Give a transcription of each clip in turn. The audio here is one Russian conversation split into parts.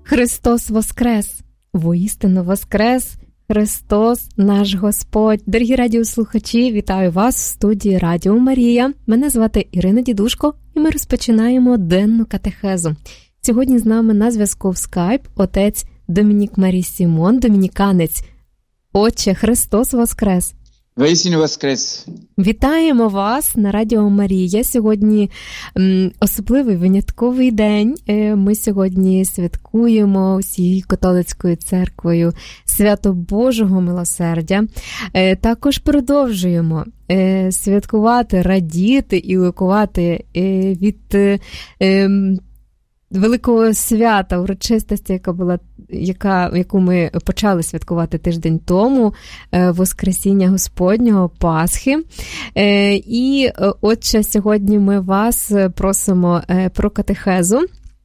Христос воскрес! Воістину воскрес! Христос наш Господь! Дорогі радіослухачі, вітаю вас в студії Радіо Марія. Мене звати Ірина Дідушко, і ми розпочинаємо денну катехезу. Сьогодні з нами на зв'язку в скайп отець Домінік Марій Сімон, домініканець. Отче, Христос воскрес! Воістину воскрес! Вітаємо вас на Радіо Марія. Сьогодні особливий винятковий день. Ми сьогодні святкуємо усією католицькою церквою свято Божого милосердя. Також продовжуємо святкувати, радіти і ликувати від великого свята, урочистості, яку ми почали святкувати тиждень тому, Воскресіння Господнього, Пасхи. І, отче, сьогодні ми вас просимо про катехезу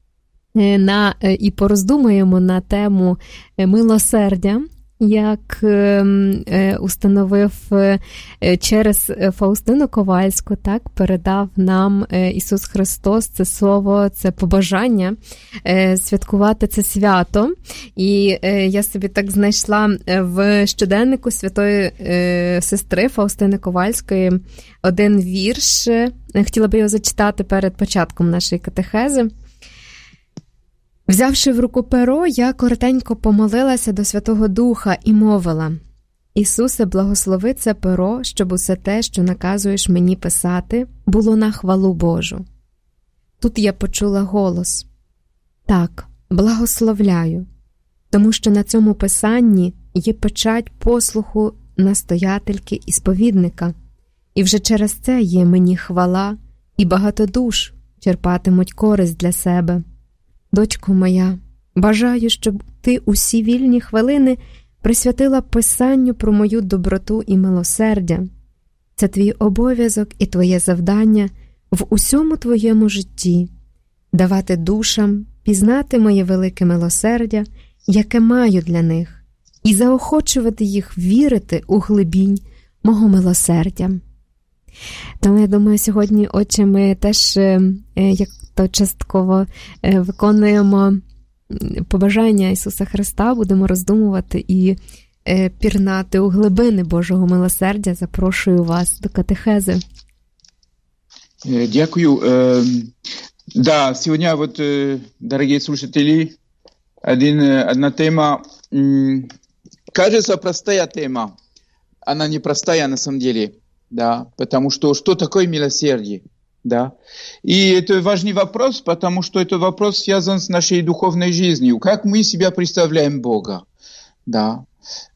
і пороздумаємо на тему милосердя, як установив через Фаустину Ковальську, так, передав нам Ісус Христос це слово, це побажання святкувати це свято. І я собі так знайшла в щоденнику святої сестри Фаустини Ковальської один вірш. Хотіла би його зачитати перед початком нашої катехези. Взявши в руку перо, я коротенько помолилася до Святого Духа і мовила: «Ісусе, благослови це перо, щоб усе те, що наказуєш мені писати, було на хвалу Божу». Тут я почула голос: «Так, благословляю, тому що на цьому писанні є печать послуху настоятельки і сповідника, і вже через це є мені хвала, і багато душ черпатимуть користь для себе. Дочко моя, бажаю, щоб ти усі вільні хвилини присвятила писанню про мою доброту і милосердя. Це твій обов'язок і твоє завдання в усьому твоєму житті – давати душам пізнати моє велике милосердя, яке маю для них, і заохочувати їх вірити у глибінь мого милосердя». Тому, я думаю, сьогодні, отче, ми теж, як то частково виконуємо побажання Ісуса Христа, будемо роздумувати і пірнати у глибини Божого милосердя. Запрошую вас до катехези. Дякую. Да, сегодня вот, дорогие слушатели, одна тема, кажется, простая тема. Она не простая на самом деле. Да, потому что такое милосердие, да, и это важный вопрос, потому что это вопрос связан с нашей духовной жизнью, как мы себя представляем Бога, да,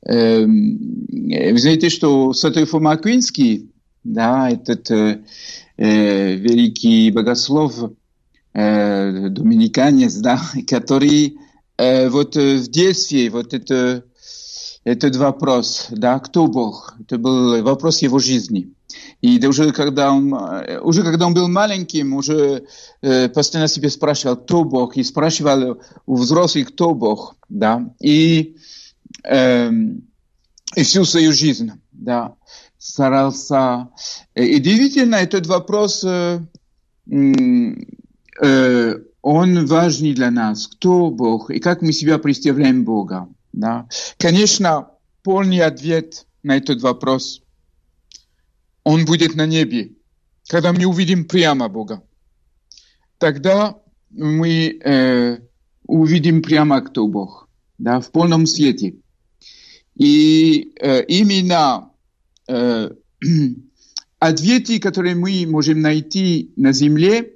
вы знаете, что Святой Фома Аквинский, да, этот великий богослов, доминиканец, да, который вот в детстве, вот этот вопрос, да, кто Бог, это был вопрос его жизни. И да, уже когда он был маленьким, уже постоянно себе спрашивал, кто Бог, и спрашивал у взрослых, кто Бог, да, и всю свою жизнь, да, старался. И действительно, этот вопрос, он важный для нас, кто Бог, и как мы себя представляем Бога. Да. Конечно, полный ответ на этот вопрос, он будет на небе, когда мы увидим прямо Бога. Тогда мы увидим прямо, кто Бог, да, в полном свете. И именно ответы, которые мы можем найти на земле,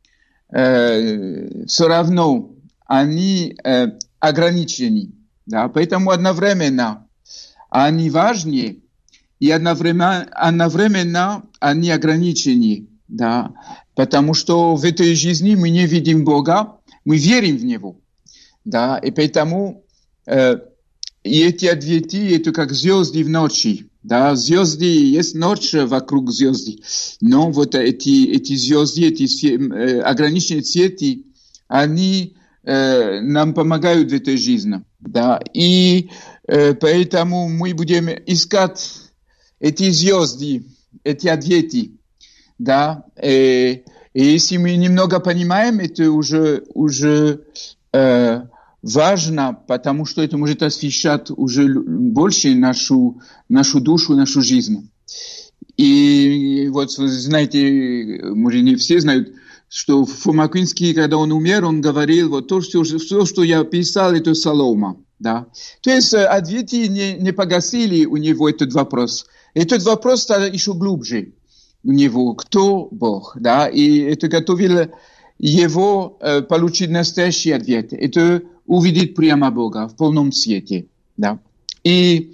все равно они ограничены. Да, поэтому одновременно они важнее и одновременно они ограничены, да, потому что в этой жизни мы не видим Бога, мы верим в Него, да, и поэтому и эти ответы, это как звезды в ночи, да, звезды, есть ночь вокруг звезды, но вот эти звезды, эти ограниченные цветы, они нам помогают в этой жизни, да, и поэтому мы будем искать эти звезды, эти ответы, да, и если мы немного понимаем, это уже важно, потому что это может освещать уже больше нашу душу, нашу жизнь. И вот, знаете, может, не все знают, что Фома Аквинский, когда он умер, он говорил, вот то, что я писал, это солома. Да? То есть адвети не погасили у него этот вопрос. Этот вопрос стал еще глубже у него. Кто Бог? Да? И это готовило его получить настоящий ответ. Это увидеть прямо Бога в полном свете. Да? И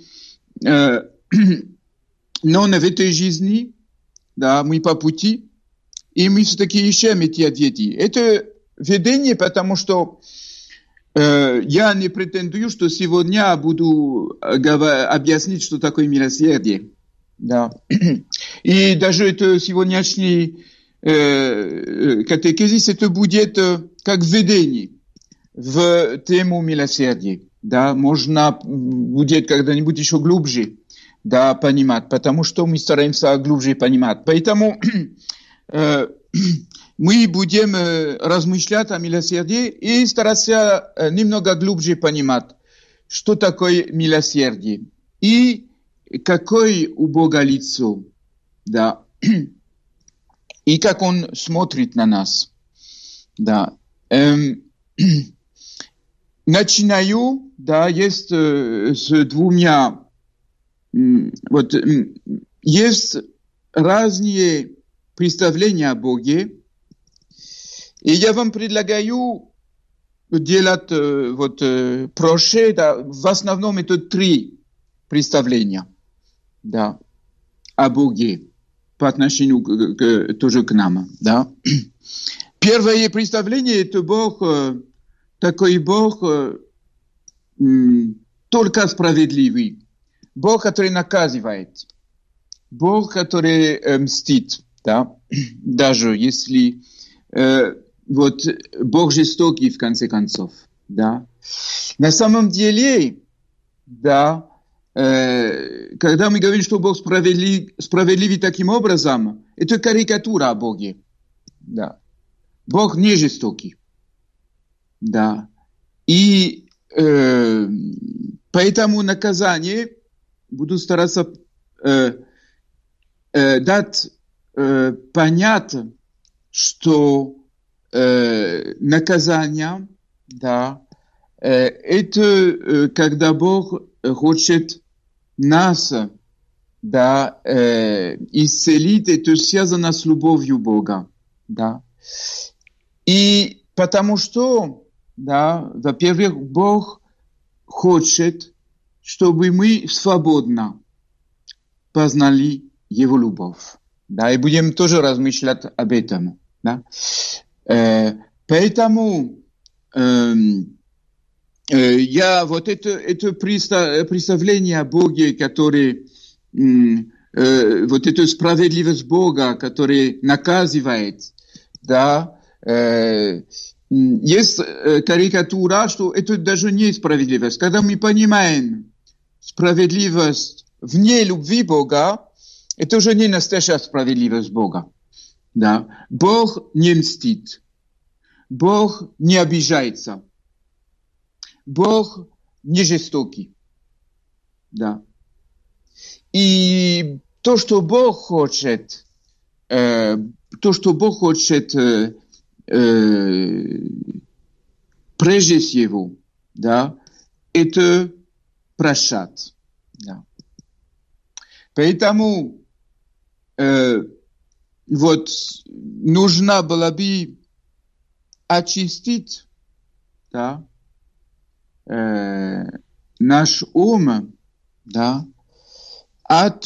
но в этой жизни, да, мы по пути, и мы все-таки ищем эти ответы. Это видение, потому что я не претендую, что сегодня буду объяснить, что такое милосердие. Да. И даже это сегодняшний катехизис, это будет как введение в тему милосердия. Да. Можно будет когда-нибудь еще глубже, да, понимать, потому что мы стараемся глубже понимать. Поэтому мы будем размышлять о милосердии и стараться немного глубже понимать, что такое милосердие и какое у Бога лицо, да, и как Он смотрит на нас. Да. Начинаю, да, есть с двумя. Вот, есть разные представления о Боге, и я вам предлагаю делать вот проще, да, в основном это 3 представления, да, о Боге по отношению тоже к нам, да. Первое представление – это Бог, такой Бог только справедливый. Бог, который наказывает. Бог, который мстит. Да? Даже если вот Бог жестокий, в конце концов. Да? На самом деле, да, когда мы говорим, что Бог справедливый таким образом, это карикатура о Боге. Да. Бог не жестокий. Да. И поэтому наказание буду стараться дать понять, что наказание, да, это когда Бог хочет нас, да, исцелить, это связано с любовью Бога, да. И потому что, да, во-первых, Бог хочет, чтобы мы свободно познали Его любовь. Да, и будем тоже размышлять об этом. Да. Поэтому я вот это представление о Боге, который вот эту справедливость Бога, который наказывает, да, есть карикатура, что это даже не справедливость. Когда мы понимаем справедливость вне любви Бога, это уже не настоящая справедливость Бога. Да. Бог не мстит. Бог не обижается. Бог не жестокий. Да. И то, что Бог хочет, прежде всего, да, это прощать. Да. Поэтому вот нужно было бы очистить, да, наш ум, да, от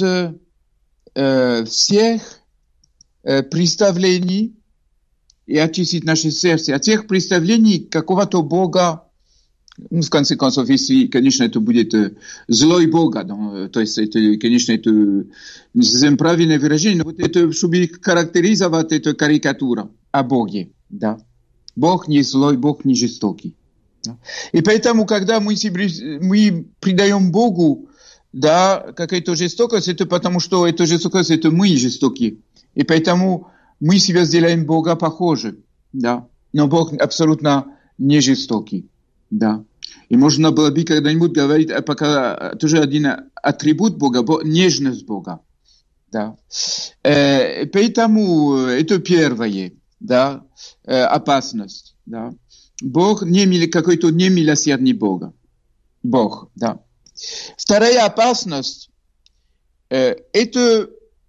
всех представлений и очистить наше сердце от тех представлений какого-то Бога, ну, в конце концов, если, конечно, это будет злой Бога, то есть, это, конечно, это не совсем правильное выражение, но вот это, чтобы характеризовать эту карикатуру о Боге, да. Бог не злой, Бог не жестокий. Да? И поэтому, когда мы придаем Богу, да, какая-то жестокость, это потому, что эта жестокость, это мы жестокие. И поэтому мы себя сделаем Бога похожим, да. Но Бог абсолютно не жестокий, да. И можно было бы когда-нибудь говорить, пока тоже один атрибут Бога, нежность Бога. Да. Поэтому это первое, да, опасность. Да. Бог какой-то немилосердный Бог. Да. Вторая опасность это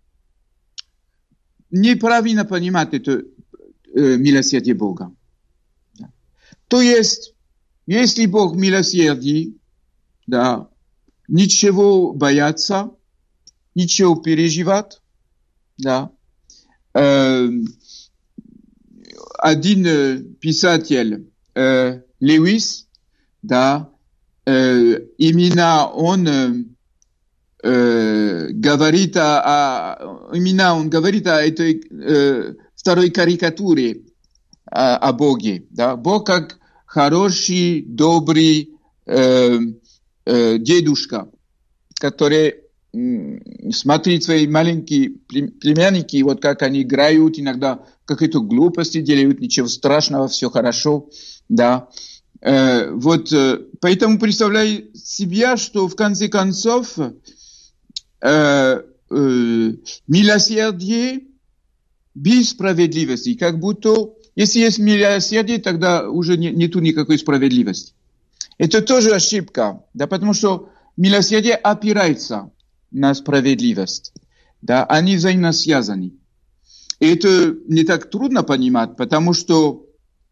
неправильно понимать это милосердие Бога. Да. То есть, если Бог милосердный, да, ничего бояться, ничего переживать, да. Один писатель, Лewis, да, именно он говорит о этой второй карикатуре о Боге, да. Бог как хороший, добрый дедушка, который смотрит свои маленькие племянники, вот как они играют, иногда какие-то глупости делают, ничего страшного, все хорошо, да. Вот, поэтому представляю себе, что в конце концов милосердие без справедливости, как будто, если есть милосердие, тогда уже нету никакой справедливости. Это тоже ошибка, да, потому что милосердие опирается на справедливость, да, они взаимно связаны. И это не так трудно понимать, потому что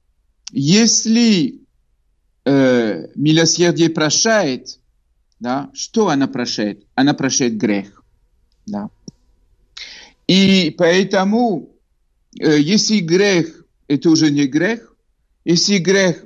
если милосердие прощает, да, что она прощает? Она прощает грех. Да. И поэтому, если грех, это уже не грех, если грех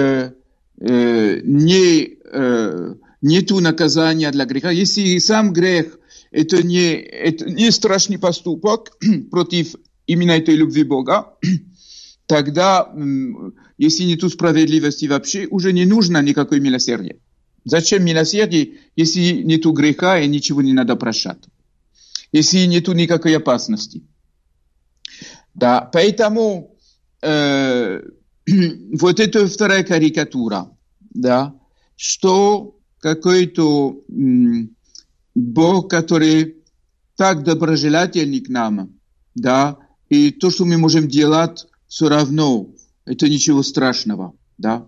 нету наказания для греха, если сам грех это не страшный поступок против именно этой любви Бога, тогда, если нету справедливости вообще, уже не нужно никакой милосердия. Зачем милосердие, если нету греха и ничего не надо прощать? Если нету никакой опасности. Да, поэтому вот это вторая карикатура, да, что какой-то Бог, который так доброжелательный к нам, да, и то, что мы можем делать, все равно, это ничего страшного, да.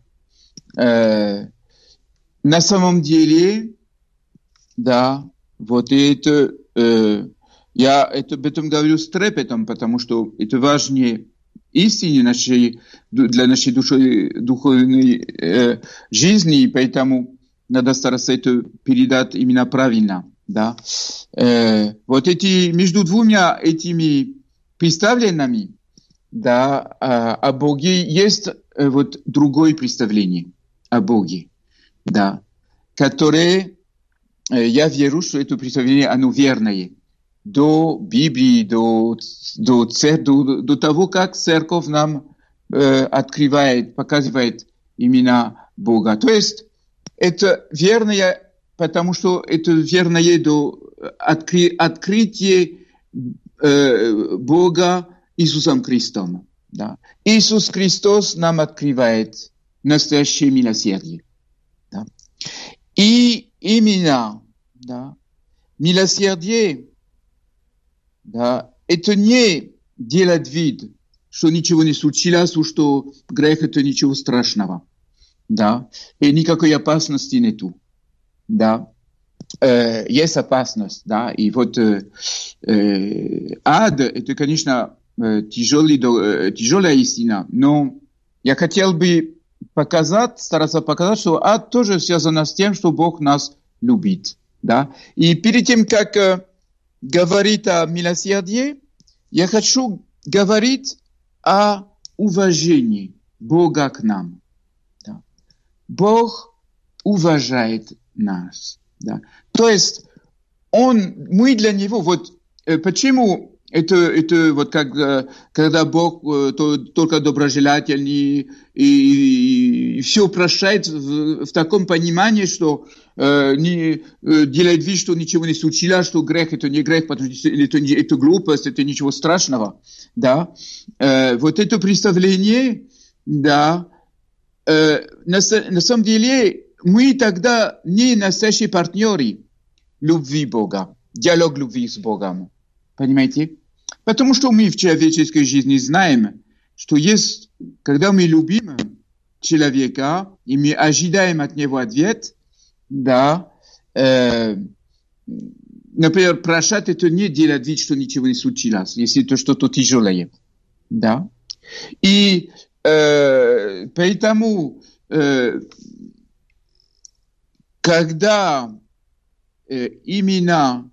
На самом деле, да, вот это, я об этом говорю с трепетом, потому что это важнее истине для нашей духовной жизни, и поэтому надо стараться это передать именно правильно, да. Вот между двумя этими представлениями, да, о Боге есть вот другое представление о Боге, да, которое, я верю, что это представление, оно верное, до Библии, до того, как Церковь нам открывает, показывает именно Бога. То есть, это верное, потому что это верное до открытия Бога Иисусом Христом. Да. Иисус Христос нам открывает настоящее милосердие. Да. И именно, да, милосердие, да, это не делать вид, что ничего не случилось, что грех это ничего страшного. Да, и никакой опасности нету. Да. Есть опасность, да, и вот ад, это, конечно, тяжелая истина, но я хотел бы стараться показать, что ад тоже связан с тем, что Бог нас любит, да. И перед тем, как говорить о милосердии, я хочу говорить о уважении Бога к нам. Да. Бог уважает нас. Да. То есть, мы для Него, вот почему это вот как, когда Бог только доброжелательный и все прощает в таком понимании, что не делает вид, что ничего не случилось, что грех это не грех, потому что это глупость, это ничего страшного, да. Вот это представление, да, на самом деле мы тогда не настоящие партнеры любви Бога, диалог любви с Богом. Понимаете? Потому что мы в человеческой жизни знаем, что есть, когда мы любим человека, и мы ожидаем от него ответ, да, например, прощать это не делать вид, что ничего не случилось, если это что-то тяжелое, да. И поэтому, когда именно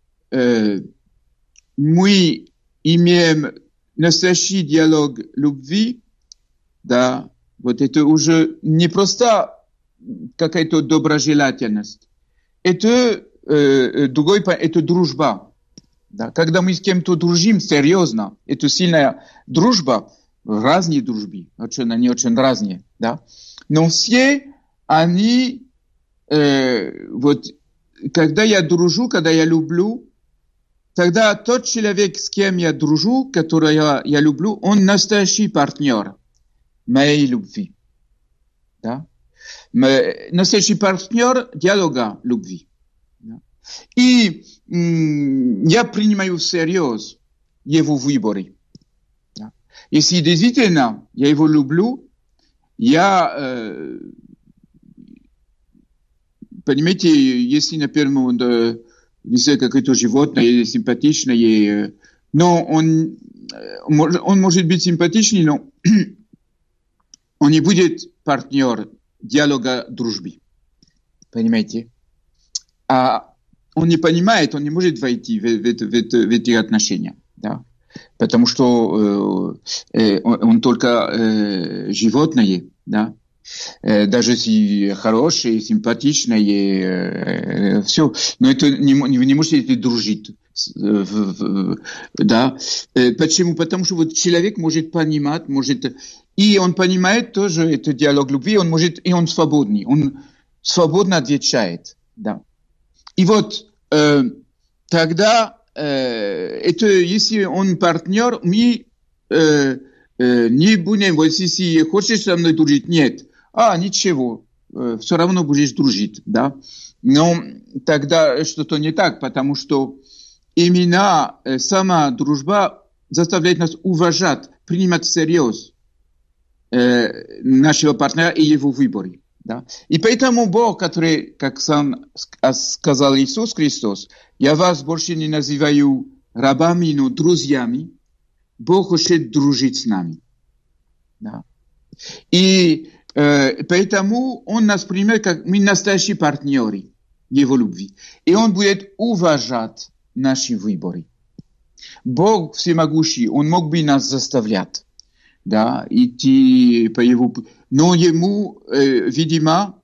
мы имеем настоящий диалог любви, да, вот это уже не просто какая-то доброжелательность, это другой, это дружба. Да. Когда мы с кем-то дружим серьезно, это сильная дружба, разные дружбы, они очень разные, да. Но все они, вот, когда я дружу, когда я люблю, тогда тот человек, с кем я дружу, которого я люблю, он настоящий партнер моей любви. Да? Настоящий партнер диалога любви. Да? И я принимаю всерьез его выборы. Да? Если действительно я его люблю, я, понимаете, если, например, если какое-то животное симпатичное, но он может быть симпатичный, но он не будет партнер диалога дружбы. Понимаете? А он не понимает, он не может войти в эти отношения. Да? Потому что он только животное, да? Даже если хорошее, симпатичное, все, но это не можете дружить. Да? Почему? Потому что вот человек может понимать, и он понимает тоже этот диалог любви, он может, и он свободный, он свободно отвечает. Да? И вот тогда, это, если он партнер, мы не будем, вот если хочешь со мной дружить, нет. Ничего, все равно будешь дружить, да. Но тогда что-то не так, потому что именно сама дружба заставляет нас уважать, принимать всерьез нашего партнера и его выборы, да. И поэтому Бог, который, как сам сказал Иисус Христос, я вас больше не называю рабами, но друзьями, Бог хочет дружить с нами, да. И поэтому он нас примет, как мы настоящие партнеры его любви. И он будет уважать наши выборы. Бог всемогущий, он мог бы нас заставлять, да, идти по его... Но ему, видимо,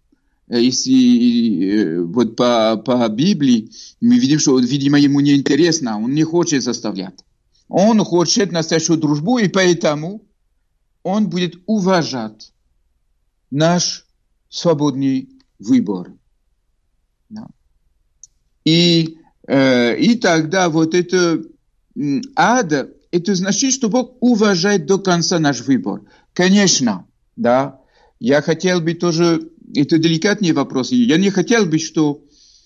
если вот по Библии, мы видим, что, видимо, ему не интересно, он не хочет заставлять. Он хочет настоящую дружбу, и поэтому он будет уважать наш свободный выбор. Да. И тогда вот это ад, это значит, что Бог уважает до конца наш выбор. Конечно, да, я хотел бы тоже, это деликатные вопросы, я не хотел бы, что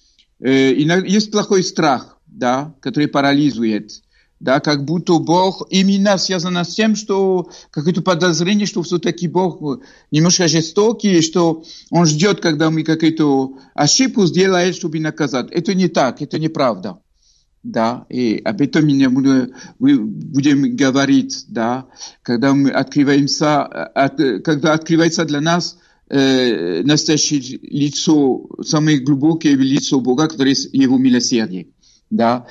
есть плохой страх, да, который парализует. Да, как будто Бог именно связано с тем, что какое-то подозрение, что все-таки Бог немножко жестокий, что Он ждет, когда мы какую-то ошибку сделаем, чтобы наказать. Это не так, это неправда. Да, и об этом мы будем говорить, да, когда мы открываемся, когда открывается для нас настоящее лицо, самое глубокое лицо Бога, которое есть Его милосердие. Да,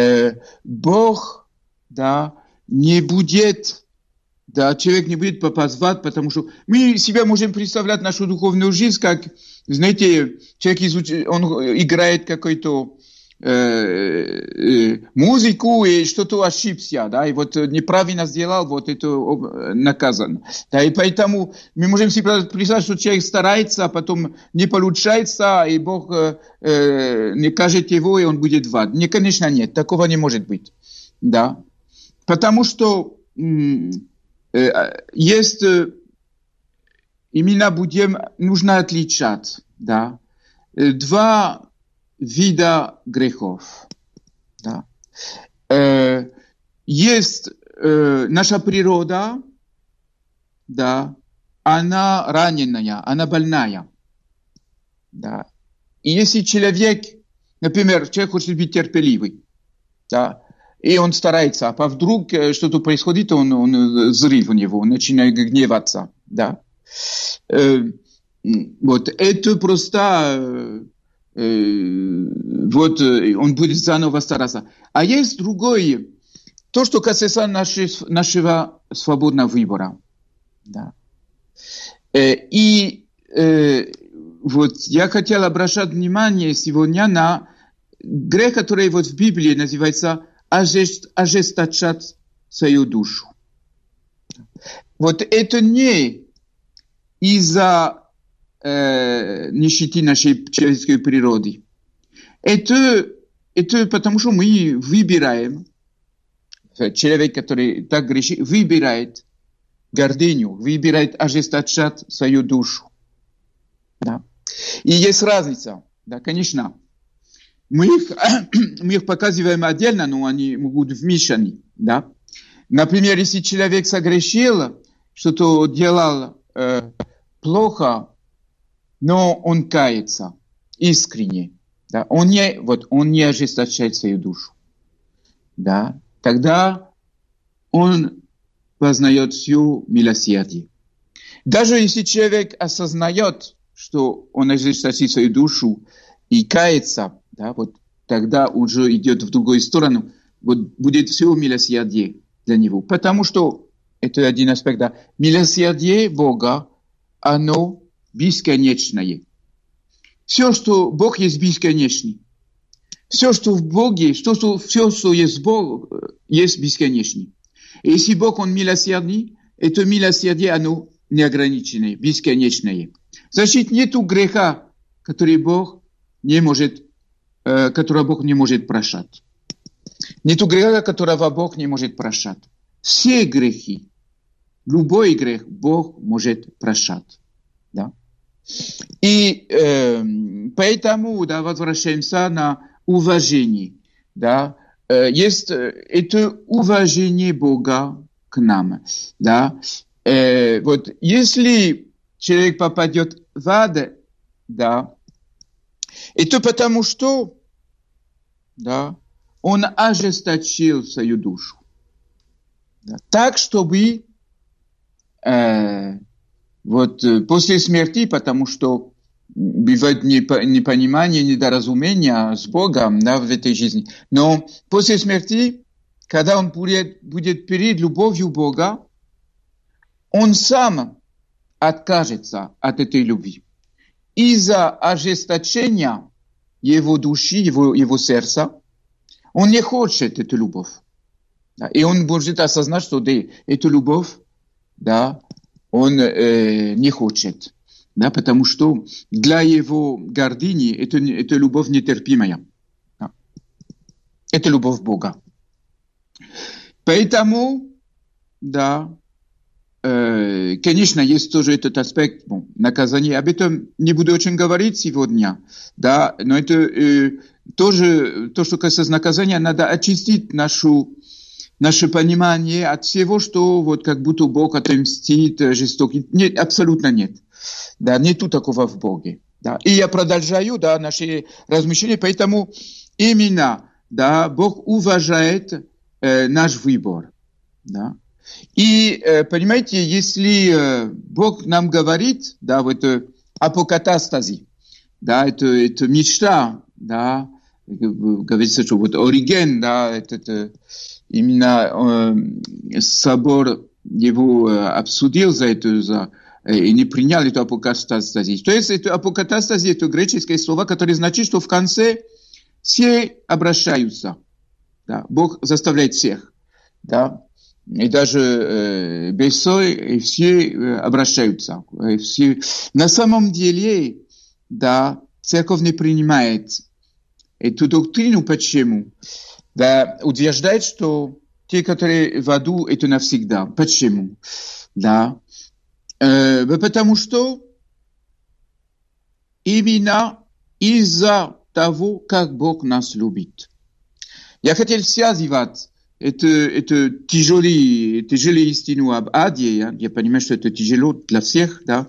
Бог, да, не будет, да, человек не будет попасть в ад, потому что мы себе можем представлять нашу духовную жизнь, как, знаете, человек он играет какой-то музыку и что-то ошибся, да, и вот неправильно сделал, вот это наказан. Да, и поэтому мы можем себе представить, что человек старается, а потом не получается, и Бог не кажет его, и он будет в ад. Не, конечно, нет, такого не может быть. Да. Потому что есть, именно нужно отличать. да, два вида грехов. Да. Есть наша природа, да, она раненая, она больная. Да. И если человек, например, человек хочет быть терпеливый, да, и он старается, а вдруг что-то происходит, он взрыв у него, он начинает гневаться, да. Вот это просто вот он будет заново стараться. А есть другое, то, что касается нашего свободного выбора, да. И вот я хотел обращать внимание сегодня на грех, который вот в Библии называется ожесточать свою душу. Вот это не из-за нищеты нашей человеческой природы. Это потому, что мы выбираем, человек, который так грешит, выбирает гордыню, выбирает ожесточать свою душу. Да. И есть разница, да, конечно. Мы их показываем отдельно, но они могут вмешаны, да. Например, если человек согрешил, что-то делал плохо, но он кается искренне, да, он не ожесточает свою душу, да, тогда он познает все милосердие. Даже если человек осознает, что он ожесточит свою душу и кается, да, вот тогда он уже идет в другую сторону, вот будет все милосердие для него. Потому что, это один аспект, да, милосердие Бога, оно бесконечное. Все, что Бог есть бесконечный. Все, что в Боге, все, что есть в Боге, есть бесконечный. И если Бог, он милосердный, это милосердие, оно неограниченное, бесконечное. Значит, нету греха, который Бог не может прощать. Нету греха, которого Бог не может прощать. Все грехи, любой грех Бог может прощать. Да? И поэтому, да, возвращаемся на уважение. Да? Есть это уважение Бога к нам. Да? Вот, если человек попадет в ад, да, это потому что, да, он ожесточил свою душу. Да, так, чтобы вот после смерти, потому что бывает непонимание, недоразумение с Богом, да, в этой жизни. Но после смерти, когда он будет перед любовью Бога, он сам откажется от этой любви. Из-за ожесточения его души, его сердца, он не хочет эту любовь. Да, и он может осознать, что да, эту любовь, да, он не хочет. Да, потому что для его гордыни это любовь нетерпимая. Да. Это любовь Бога. Поэтому, да, конечно, есть тоже этот аспект наказания. Об этом не буду очень говорить сегодня, да, но это тоже то, что касается наказания, надо очистить наше понимание от всего, что вот как будто Бог отомстит, жестокий. Нет, абсолютно нет. Да, нету такого в Боге. Да. И я продолжаю, да, наши размышления, поэтому именно, да, Бог уважает наш выбор, да. И, понимаете, если Бог нам говорит, да, вот апокатастази, да, это мечта, да, говорится, что вот Ориген, да, это именно собор его обсудил за это, и не принял эту апокатастази. То есть это апокатастази, это греческое слово, которое значит, что в конце все обращаются, да, Бог заставляет всех, да. И даже бесой, все обращаются. Все. На самом деле, да, церковь не принимает эту доктрину. Почему? Да, утверждает, что те, которые в аду, это навсегда. Почему? Да. Потому что именно из-за того, как Бог нас любит. Я хотел связывать эту тяжелую истину об аде, я понимаю, что это тяжело для всех, да,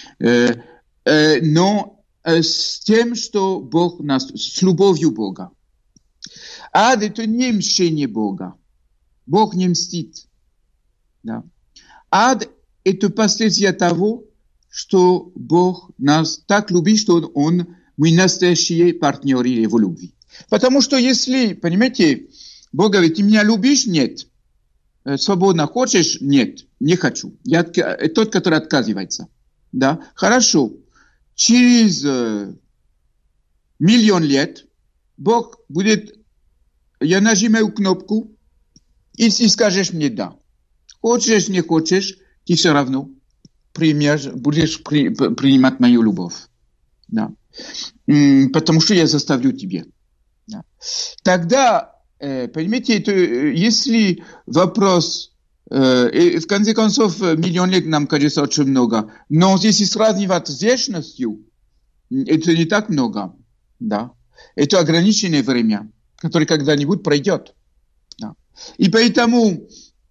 но с тем, что Бог нас, с любовью Бога. Ад – это не мщение Бога. Бог не мстит. Да. Ад – это последствие того, что Бог нас так любит, что мы настоящие партнеры Его любви. Потому что если, понимаете, Бог говорит, ты меня любишь? Нет. Свободно хочешь? Нет. Не хочу. Я тот, который отказывается. Да? Хорошо. Через 1 000 000 лет Бог будет, я нажимаю кнопку, и ты скажешь мне да. Хочешь, не хочешь, ты все равно будешь принимать мою любовь. Да. Потому что я заставлю тебя. Да. Тогда, понимаете, это, если вопрос, в конце концов, 1 000 000 лет нам кажется очень много, но если сравнивать с вечностью, это не так много. Да. Это ограниченное время, которое когда-нибудь пройдет. Да. И поэтому,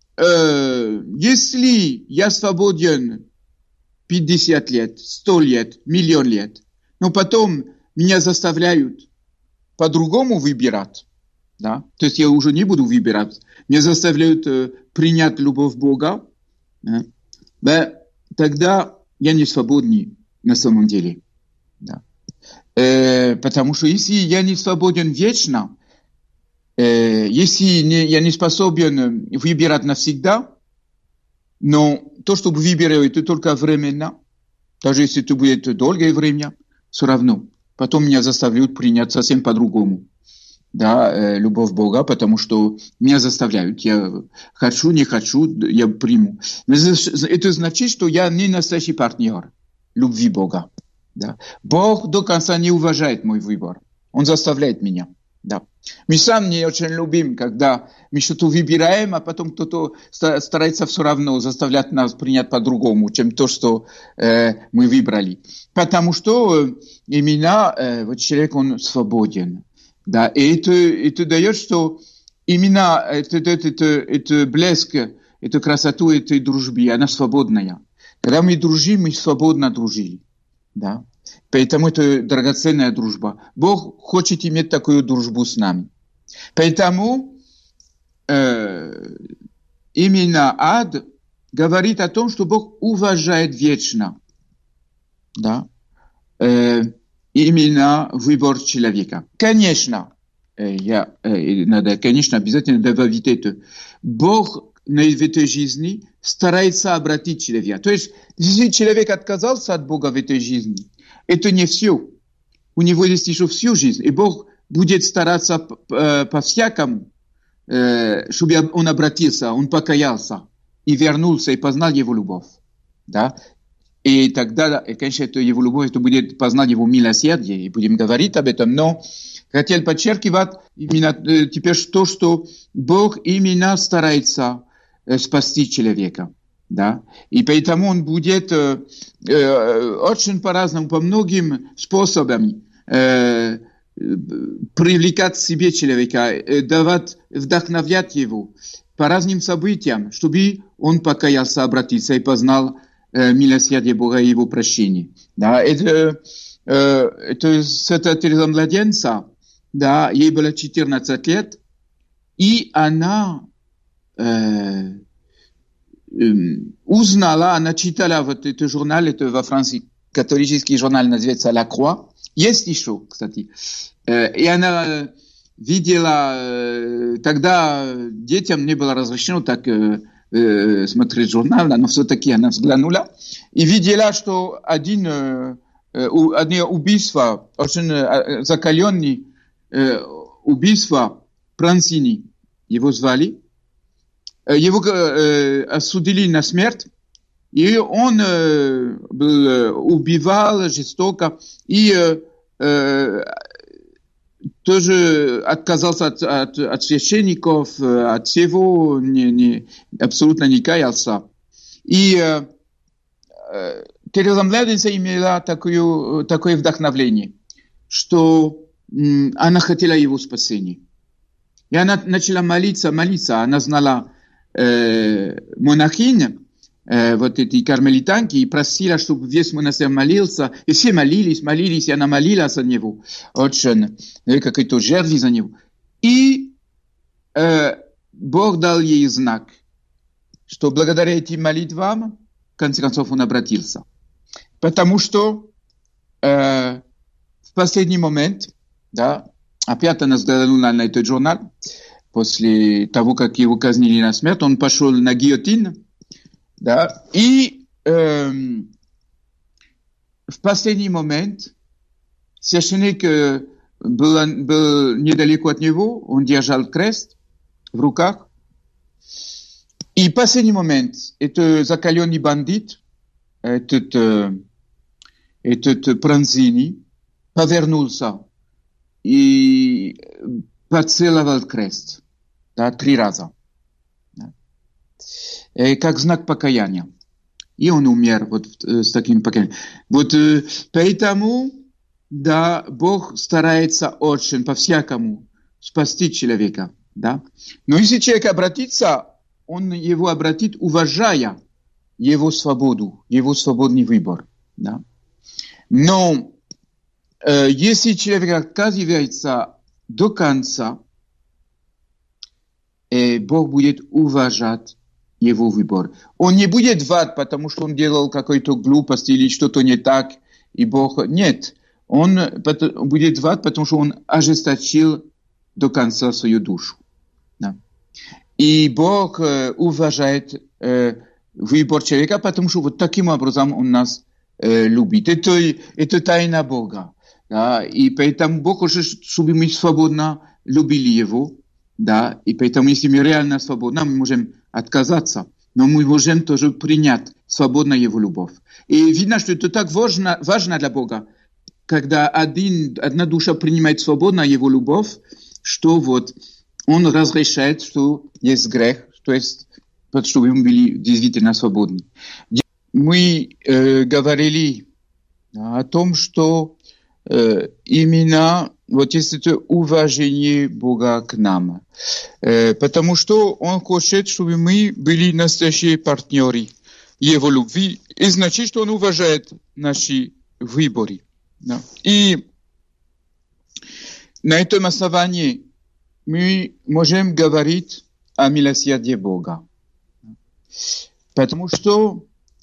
если я свободен 50 лет, 100 лет, 1 000 000 лет, но потом меня заставляют по-другому выбирать, да? То есть я уже не буду выбирать, меня заставляют принять любовь Бога, да? Тогда я не свободный на самом деле. Да? Потому что если я не свободен вечно, если я не способен выбирать навсегда, но то, что выбираю, это только временно, даже если это будет долгое время, все равно. Потом меня заставляют принять совсем по-другому. Да, любовь Бога, потому что меня заставляют. Я хочу, не хочу, я приму. Это значит, что я не настоящий партнер любви Бога. Да. Бог до конца не уважает мой выбор. Он заставляет меня. Да. Мы сами не очень любим, когда мы что-то выбираем, а потом кто-то старается все равно заставлять нас принять по-другому, чем то, что мы выбрали. Потому что именно вот человек, он свободен. Да. И это дает, что именно это блеск, эту красоту этой дружбы, она свободная. Когда мы дружим, мы свободно дружили. Да. Поэтому это драгоценная дружба. Бог хочет иметь такую дружбу с нами. Поэтому именно ад говорит о том, что Бог уважает вечно. Да? Именно выбор человека. Конечно, надо, конечно, обязательно добавить это. Бог в этой жизни старается обратить человека. То есть, если человек отказался от Бога в этой жизни, это не все. У него есть еще всю жизнь. И Бог будет стараться по-всякому, чтобы он обратился, он покаялся и вернулся, и познал его любовь. Да? И тогда, конечно, это его любовь, это будет познать его милосердие, и будем говорить об этом. Но хотел подчеркивать именно теперь то, что Бог именно старается спасти человека. Да? И поэтому он будет очень по-разному, по многим способам привлекать к себе человека, давать, вдохновлять его по разным событиям, чтобы он покаялся, обратился и познал милосердие Бога и его прощение. Да? Это с этой Тереза младенца, да, ей было 14 лет, и она узнала, она читала вот этот журнал, это во Франции католический журнал, называется «La Croix». Есть еще, кстати. И она видела, тогда детям не было разрешено так смотреть журнал, но все-таки она взглянула и видела, что одно убийство, очень закаленное убийство Пранцини, его звали, его осудили на смерть, и он убивал жестоко, и тоже отказался от священников, от всего, абсолютно не каялся. И Тереза Младенца имела такое вдохновение, что она хотела его спасения. И она начала молиться. Она знала монахинь, вот эти кармелитанки, и просила, чтобы весь монастырь молился. И все молились, и она молилась за него. Очень, какой-то жертвы за него. И Бог дал ей знак, что благодаря этим молитвам, в конце концов, он обратился. Потому что в последний момент, да, опять она взглянула на этот журнал, после того, как его казнили на смерть, он пошел на гильотину, да, и в последний момент священник был недалеко от него, он держал крест в руках, и в последний момент этот закаленный бандит, этот Пранзини, повернулся и поцеловал крест, да, 3 раза. Да. Как знак покаяния. И он умер вот с таким покаянием. Вот поэтому, да, Бог старается очень по-всякому спасти человека. Да. Но если человек обратится, он его обратит, уважая его свободу, его свободный выбор. Да. Но если человек отказывается до конца, Бог будет уважать его выбор. Он не будет в ад, потому что он делал какую-то глупость или что-то не так, и Бог... Нет, он будет в ад, потому что он ожесточил до конца свою душу. Да. И Бог уважает выбор человека, потому что вот таким образом он нас любит. Это тайна Бога. Да, и поэтому Бог хочет, чтобы мы свободно любили Его. Да, и поэтому, если мы реально свободны, мы можем отказаться, но мы можем тоже принять свободно Его любовь. И видно, что это так важно для Бога, когда одна душа принимает свободно Его любовь, что вот Он разрешает, что есть грех, то есть, чтобы мы были действительно свободны. Мы говорили о том, что именно вот есть это уважение Бога к нам. Потому что Он хочет, чтобы мы были настоящие партнеры Его любви. И значит, что Он уважает наши выборы. Да. И на этом основании мы можем говорить о милосердии Бога. Потому что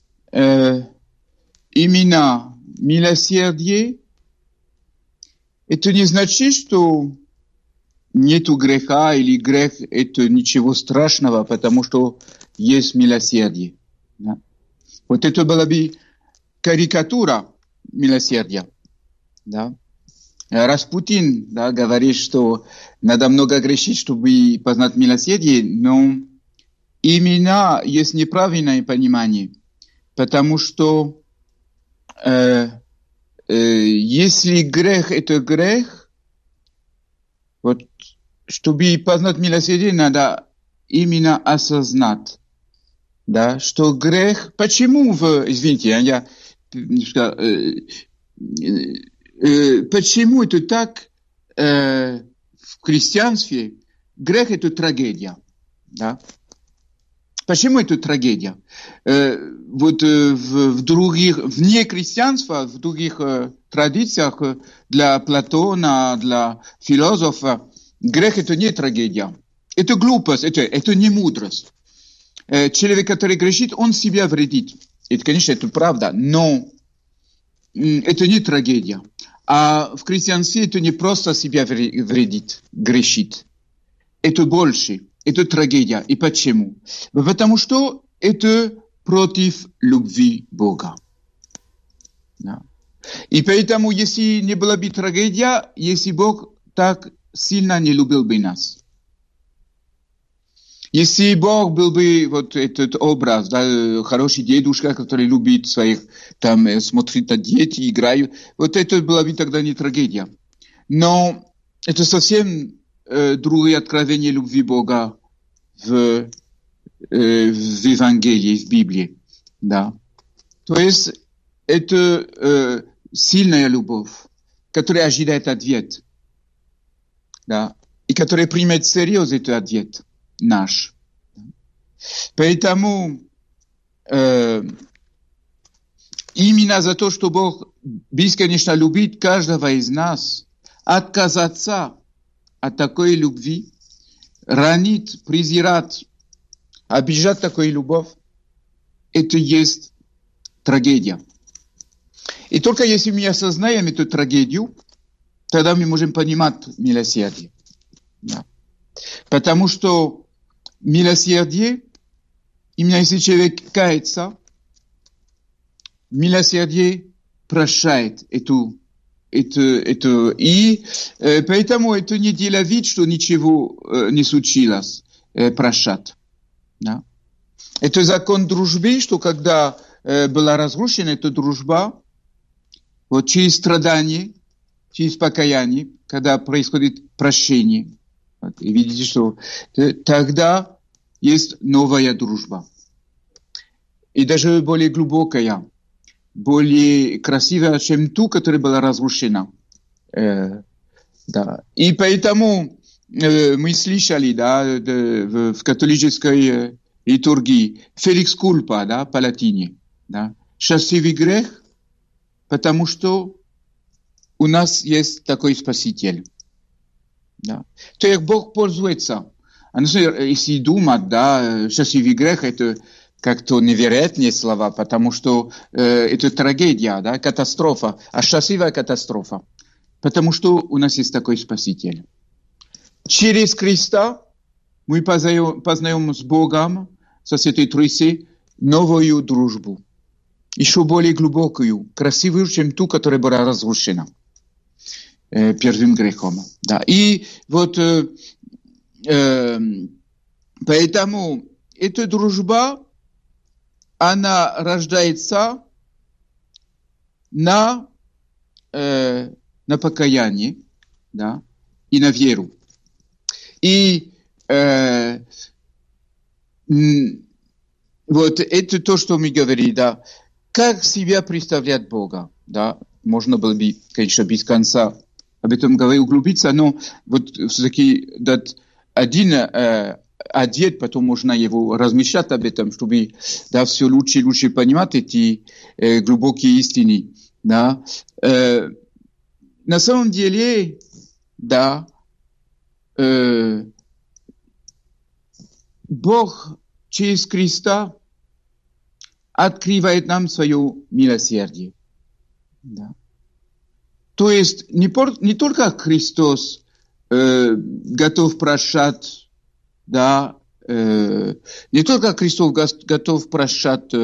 именно милосердие это не значит, что нету греха или грех это ничего страшного, потому что есть милосердие. Да? Вот это была бы карикатура милосердия. Да? Распутин, да, говорит, что надо много грешить, чтобы познать милосердие, но именно есть неправильное понимание, потому что если грех это грех, вот, чтобы познать милосердие, надо именно осознать, да, что грех... Почему извините, почему это так в христианстве грех это трагедия, да? Почему это трагедия? Вот вне христианства, в других традициях для Платона, для философа, грех это не трагедия. Это глупость, это не мудрость. Человек, который грешит, он себя вредит. Это, конечно, это правда, но это не трагедия. А в христианстве это не просто себя вредит, грешит. Это больше. Это трагедия. И почему? Потому что это против любви Бога. Да. И поэтому, если не была бы трагедия, если Бог так сильно не любил бы нас. Если Бог был бы вот этот образ, да, хороший дедушка, который любит своих, там, смотрит на детей, играют, вот это была бы тогда не трагедия. Но это совсем другое откровение любви Бога в Евангелии, в Библии. Да. То есть это сильная любовь, которая ожидает ответ, да, и которая примет всерьез этот ответ наш. Поэтому именно за то, что Бог бесконечно любит каждого из нас, отказаться от такой любви, ранить, презирать, обижать такую любовь, это есть трагедия. И только если мы осознаем эту трагедию, тогда мы можем понимать милосердие. Да. Потому что милосердие, именно если человек кается, милосердие прощает эту. И поэтому это не дело вид, что ничего не случилось, прощать. Да. Это закон дружбы, что когда была разрушена эта дружба, вот через страдание, через покаяние, когда происходит прощение, вот, и видите, что тогда есть новая дружба. И даже более глубокая, более красивая, чем ту, которая была разрушена. Да. И поэтому мы слышали, да, в католической литургии «Felix culpa», да, по латине. Да. «Счастливый грех», потому что у нас есть такой Спаситель. Да. То есть Бог пользуется. Если думать, да, «счастливый грех» — это как-то невероятные слова, потому что это трагедия, да, катастрофа, а счастливая катастрофа. Потому что у нас есть такой Спаситель. Через Христа мы познаем с Богом, со Святой Троицей, новую дружбу. Еще более глубокую, красивую, чем ту, которая была разрушена первым грехом. Да. И вот поэтому эта дружба, она рождается на покаяние, да, и на веру. И вот это то, что мы говорим, да. Как себя представлять Бога, да. Можно было бы, конечно, без конца об этом говорить, углубиться, но вот все-таки дать один ответ, потом можно его размещать об этом, чтобы, да, все лучше и лучше понимать эти глубокие истины, да. На самом деле, да, Бог через Христа открывает нам свое милосердие. Да. То есть не только Христос готов прощать, да, не только Христос готов прощать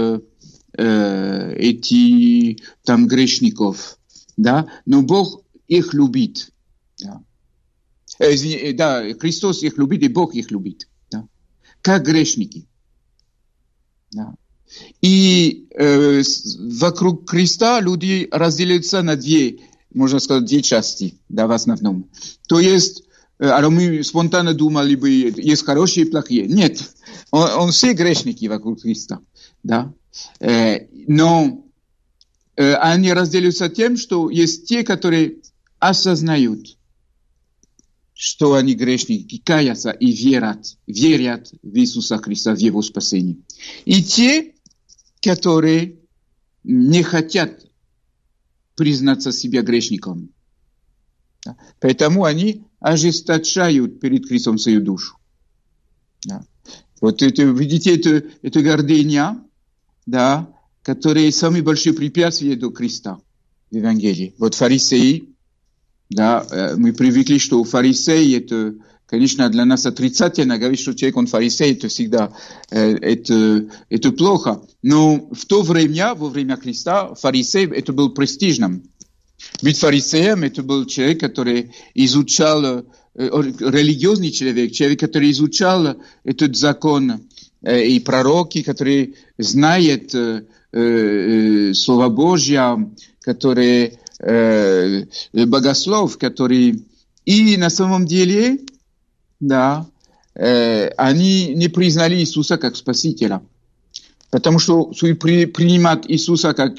эти там грешников, да, но Бог их любит. Да. Да, Христос их любит, и Бог их любит. Да. Как грешники. Да. И вокруг Христа люди разделяются на две, можно сказать, две части, да, в основном. То есть, мы спонтанно думали бы, есть хорошие и плохие. Нет, он все грешники вокруг Христа, да. Но они разделяются тем, что есть те, которые осознают, что они грешники, каятся и верят в Иисуса Христа, в Его спасение. И те, которые не хотят признаться себе грешником. Да. Поэтому они ожесточают перед Христом свою душу. Да. Вот это, видите, это гордыня, да, которая самое большое препятствие до Христа в Евангелии. Вот фарисеи, да, мы привыкли, что фарисей это, конечно, для нас отрицательно говорить, что человек, он фарисей, это всегда это плохо. Но в то время, во время Христа, фарисей это был престижным. Быть фарисеем это был человек, который изучал, религиозный человек, который изучал этот закон и пророки, который знает Слово Божье, который богослов, который... И на самом деле, да, они не признали Иисуса как Спасителя. Потому что принимать Иисуса как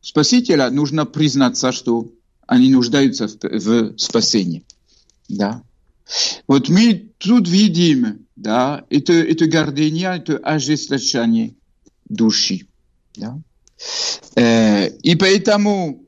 Спасителя, нужно признаться, что они нуждаются в спасении. Да. Вот мы тут видим, да, это гордыня, это ожесточение души. Да. И поэтому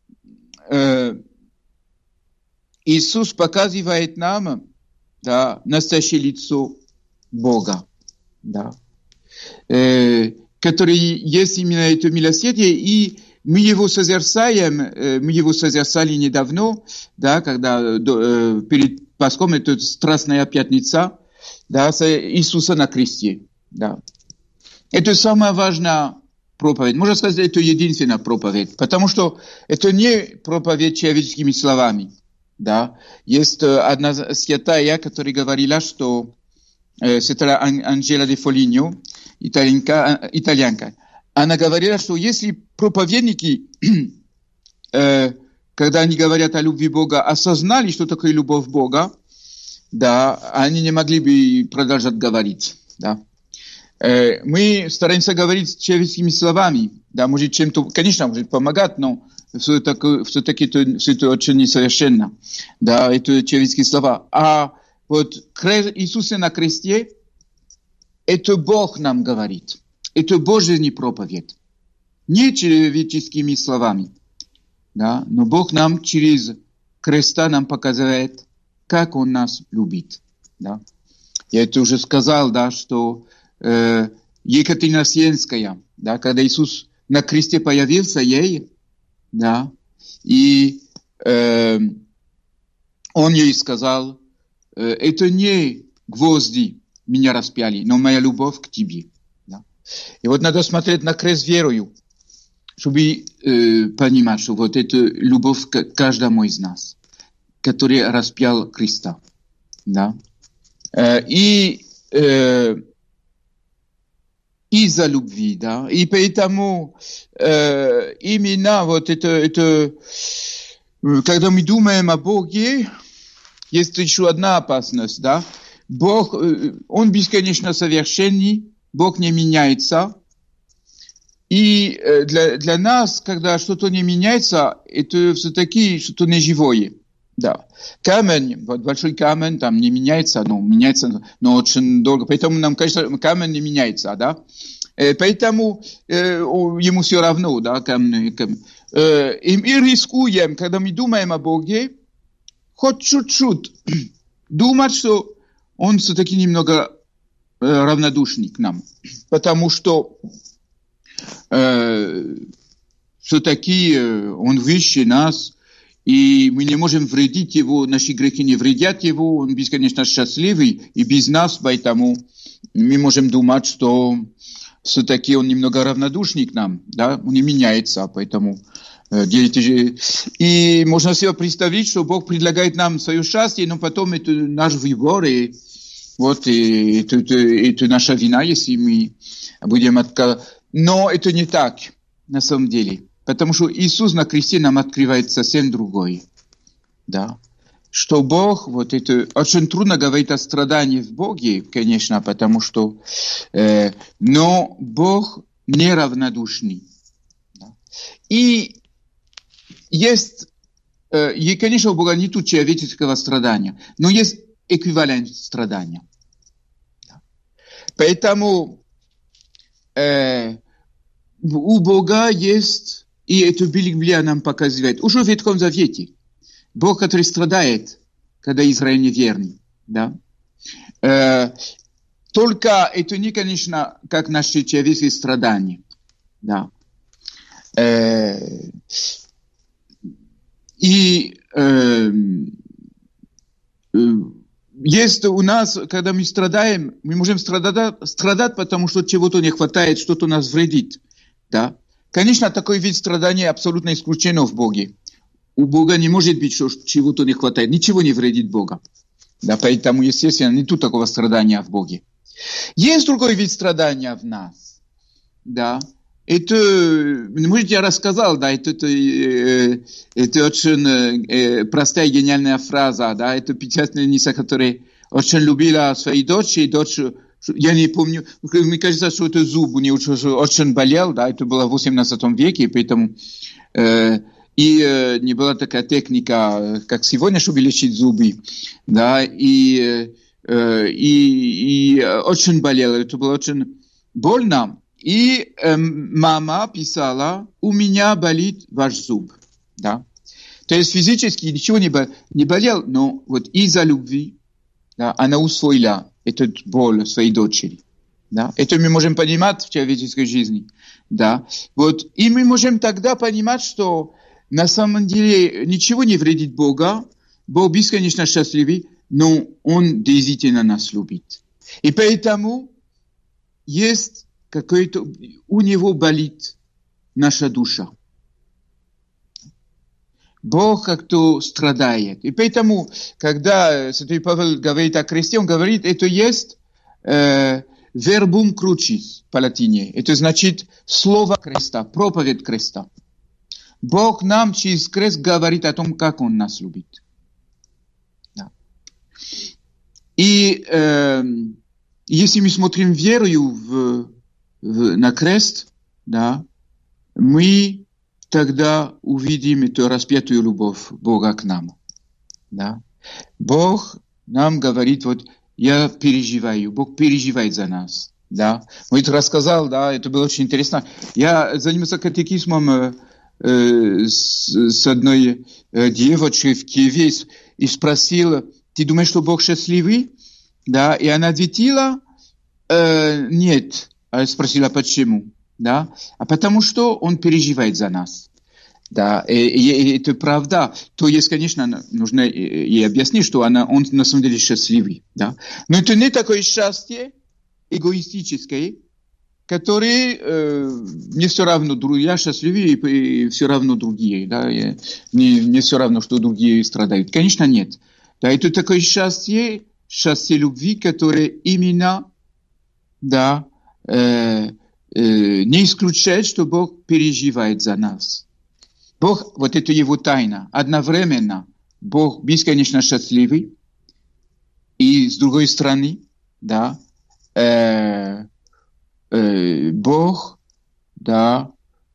Иисус показывает нам, да, настоящее лицо Бога, да, который есть именно это милосердие, и мы его созерцали недавно, да, когда перед Пасхом, это Страстная Пятница, да, Иисуса на кресте, да. Это самая важная проповедь. Можно сказать, это единственная проповедь, потому что это не проповедь человеческими словами, да. Есть одна святая, которая говорила, что это Анджела де Фолиньо, итальянка. Она говорила, что если проповедники, когда они говорят о любви Бога, осознали, что такое любовь Бога, да, они не могли бы продолжать говорить, да. Мы стараемся говорить человеческими словами, да, может чем-то, конечно, может помогать, но все-таки это очень несовершенно, да, это человеческие слова. А вот Иисус на кресте, это Бог нам говорит, это Божья проповедь, не человеческими словами, да, но Бог нам через креста нам показывает, как Он нас любит, да. Я это уже сказал, да, что Екатерина Сиенская, да, когда Иисус на кресте появился ей, да, и Он ей сказал, это не гвозди меня распяли, но моя любовь к тебе. Да. И вот надо смотреть на крест верою, чтобы понимать, что вот это любовь к каждому из нас, который распял Христа. Да. Из-за любви, да, и поэтому именно вот это, когда мы думаем о Боге, есть еще одна опасность, да, Бог, Он бесконечно совершенный, Бог не меняется, и для нас, когда что-то не меняется, это все-таки что-то неживое. Да. Камень, вот большой камень там не меняется, но очень долго. Поэтому нам кажется, камень не меняется, да. Поэтому ему все равно, да, камень. И мы рискуем, когда мы думаем о Боге, хоть чуть-чуть думать, что Он все-таки немного равнодушный к нам. Потому что все-таки Он выше нас, и мы не можем вредить Его, наши грехи не вредят Его, Он бесконечно счастливый, и без нас, поэтому мы можем думать, что все-таки Он немного равнодушный к нам, да, Он не меняется, поэтому и можно себе представить, что Бог предлагает нам свое счастье, но потом это наш выбор, и вот, и это наша вина, если мы будем отказывать. Но это не так, на самом деле. Потому что Иисус на кресте нам открывает совсем другое. Да. Что Бог, вот это очень трудно говорить о страдании в Боге, конечно, потому что но Бог неравнодушный. Да. И есть, и, конечно, у Бога нет человеческого страдания, но есть эквивалент страдания. Да. Поэтому у Бога есть, и эту Библия нам показывает, уже в Ветхом Завете, Бог, который страдает, когда Израиль неверный. Да? Только это не, конечно, как наши человеческие страдания. Да? И есть у нас, когда мы страдаем, мы можем страдать, потому что чего-то не хватает, что-то нас вредит. Да? Конечно, такой вид страдания абсолютно исключен в Боге. У Бога не может быть, что чего-то не хватает. Ничего не вредит Бога. Да, поэтому, естественно, нет такого страдания в Боге. Есть другой вид страдания в нас. Да. Это, может, я рассказал, да, это очень простая, гениальная фраза, да, это печатница, которая очень любила свою дочь, и дочь Я не помню, мне кажется, что это зуб у него очень болел, да, это было в 18 веке, поэтому и не была такая техника, как сегодня, чтобы лечить зубы, да, и очень болело, это было очень больно. И мама писала: у меня болит ваш зуб, да. То есть физически ничего не болел, но вот из-за любви, да, она усвоила эту боль своей дочери. Да. Это мы можем понимать в человеческой жизни. Да. Вот. И мы можем тогда понимать, что на самом деле ничего не вредит Бога. Бог бесконечно счастливый, но Он действительно нас любит. И поэтому есть какой-то... У Него болит наша душа. Бог как-то страдает. И поэтому, когда святой Павел говорит о кресте, он говорит, это есть verbum crucis по-латине. Это значит слово креста, проповедь креста. Бог нам через крест говорит о том, как Он нас любит. Да. И если мы смотрим верою на крест, да, мы тогда увидим эту распятую любовь Бога к нам. Да? Бог нам говорит, вот я переживаю, Бог переживает за нас. Да? Он это рассказал, да, это было очень интересно. Я занимался катехизмом с одной девочкой в Киеве и спросил: ты думаешь, что Бог счастливый? Да? И она ответила: нет. А я спросила, почему? Да? А потому что Он переживает за нас. Да, и это правда. То есть, конечно, нужно ей объяснить, что он на самом деле счастливый. Да? Но это не такое счастье эгоистическое, которое мне все равно, я счастливый, и все равно другие. Да? Мне все равно, что другие страдают. Конечно, нет. Да, это такое счастье любви, которое именно, да, не исключает, что Бог переживает за нас. Бог, вот это Его тайна. Одновременно Бог бесконечно счастливый, и с другой стороны, да, Бог, да,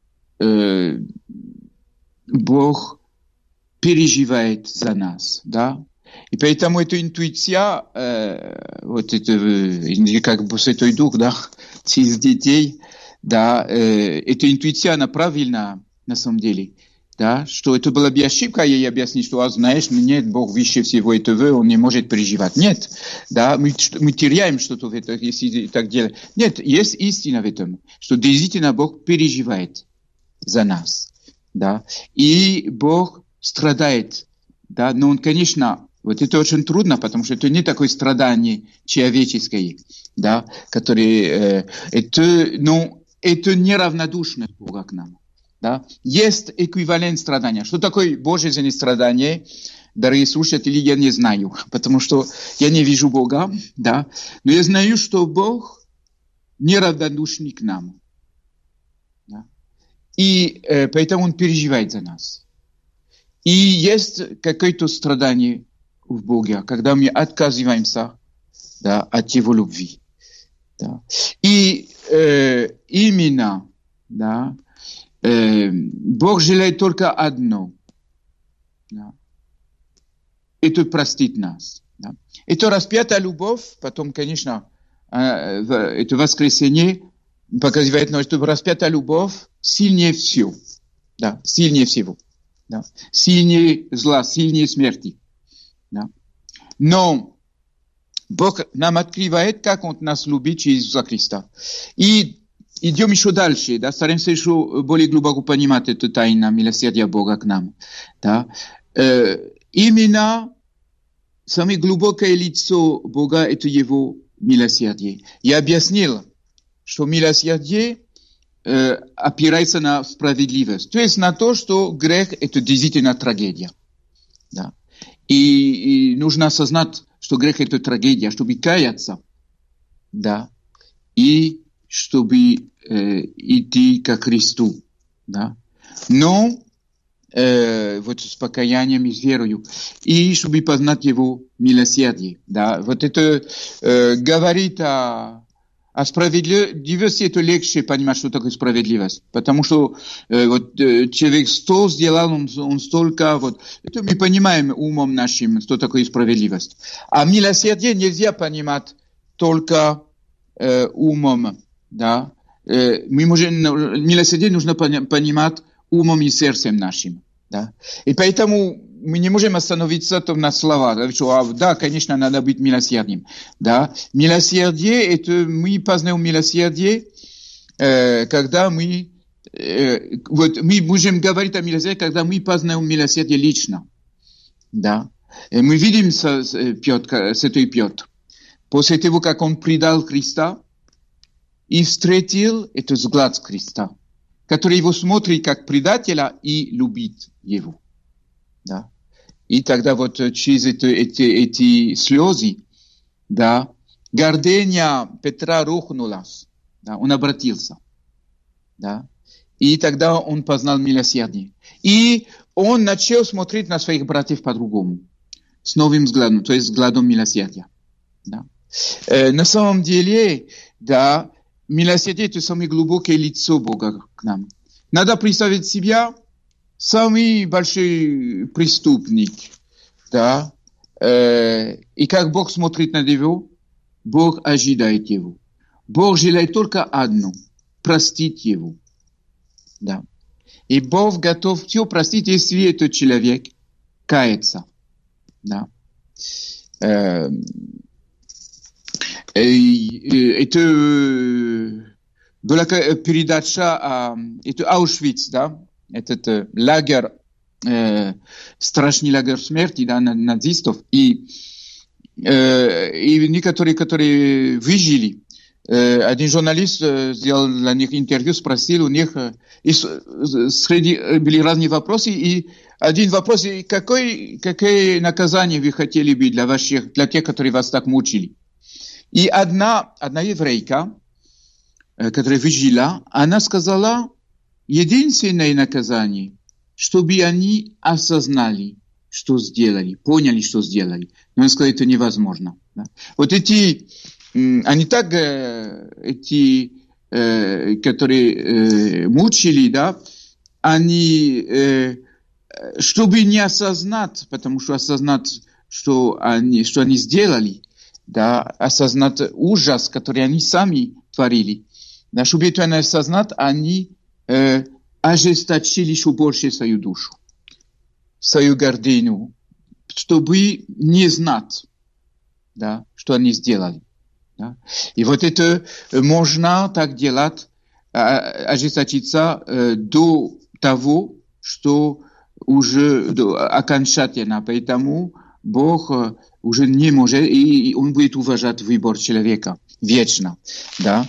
Бог переживает за нас, да. И поэтому эта интуиция, вот это, как бы Святой Дух, да, через детей, да, эта интуиция, она правильна на самом деле, да, что это была бы ошибка ей объяснить, что, знаешь, нет, Бог выше всего этого, Он не может переживать. Нет, да, мы теряем что-то в этом, если так делать. Нет, есть истина в этом, что действительно Бог переживает за нас, да, и Бог страдает, да, но Он, конечно, вот это очень трудно, потому что это не такое страдание человеческое, да, которое, это неравнодушно Бога к нам. Да? Есть эквивалент страдания. Что такое божественное страдание? Дорогие слушатели, я не знаю, потому что я не вижу Бога, да? Но я знаю, что Бог неравнодушный к нам. Да? И поэтому Он переживает за нас. И есть какое-то страдание в Боге, когда мы отказываемся, да, от Его любви. Да? И именно, да, Бог желает только одно. Да. Это простить нас. Да. Это распятая любовь, потом, конечно, это воскресенье показывает нам, что распятая любовь сильнее всего. Да, сильнее всего. Да. Сильнее зла, сильнее смерти. Да. Но Бог нам открывает, как Он нас любит через Иисуса Христа. И идем еще дальше, да, стараемся еще более глубоко понимать эту тайну милосердия Бога к нам. Да. Именно самое глубокое лицо Бога – это Его милосердие. Я объяснил, что милосердие опирается на справедливость, то есть на то, что грех – это действительно трагедия. Да. И нужно осознать, что грех – это трагедия, чтобы каяться, да, и чтобы идти ко Христу. Да. Но вот с покаянием и с верою, и чтобы познать его милосердие. Да? Вот это говорит о справедливости, это легче понимать, что такое справедливость. Потому что вот человек 100 сделал, он столько, вот, это мы понимаем умом нашим, что такое справедливость. А милосердие нельзя понимать только умом. Да? Милосердие нужно понимать умом и сердцем нашим. Да? И поэтому мы не можем остановиться там на словах. Да, конечно, надо быть милосердным. Да? Милосердие, это мы познаем милосердие, когда мы можем говорить о милосердии, когда мы познаем милосердие лично. Да? И мы видим святой Петр. После того, как он предал Христа и встретил этот взгляд Христа, который его смотрит как предателя и любит его. Да? И тогда вот через эти слезы, да, гордыня Петра рухнулась, да, он обратился. Да? И тогда он познал милосердие. И он начал смотреть на своих братьев по-другому, с новым взглядом, то есть взглядом милосердия. Да? На самом деле, да, милосердие – это самое глубокое лицо Бога к нам. Надо представить себя самый большой преступник, да, и как Бог смотрит на него, Бог ожидает его. Бог желает только одно – простить его, да. И Бог готов все простить, если этот человек кается, да. Это была передача, это Аушвиц, да, этот лагерь, страшный лагерь смерти, да, нацистов, и некоторые, которые выжили, один журналист сделал для них интервью, спросил у них, и среди были разные вопросы, и один вопрос, какое наказание вы хотели бы для тех, которые вас так мучили? И одна еврейка, которая выжила, она сказала, единственное наказание, чтобы они осознали, что сделали, поняли, что сделали. Но он сказал, это невозможно. Да? Вот они так, которые мучили, да, они, чтобы не осознать, потому что осознать, что они сделали, да, осознать ужас, который они сами творили. Да, чтобы это не осознать, они ожесточили еще больше свою душу, свою гордыню, чтобы не знать, да, что они сделали. Да. И вот это можно так делать, ожесточиться до того, что уже окончательно. Поэтому Бог уже не может, и он будет уважать выбор человека вечно. Да.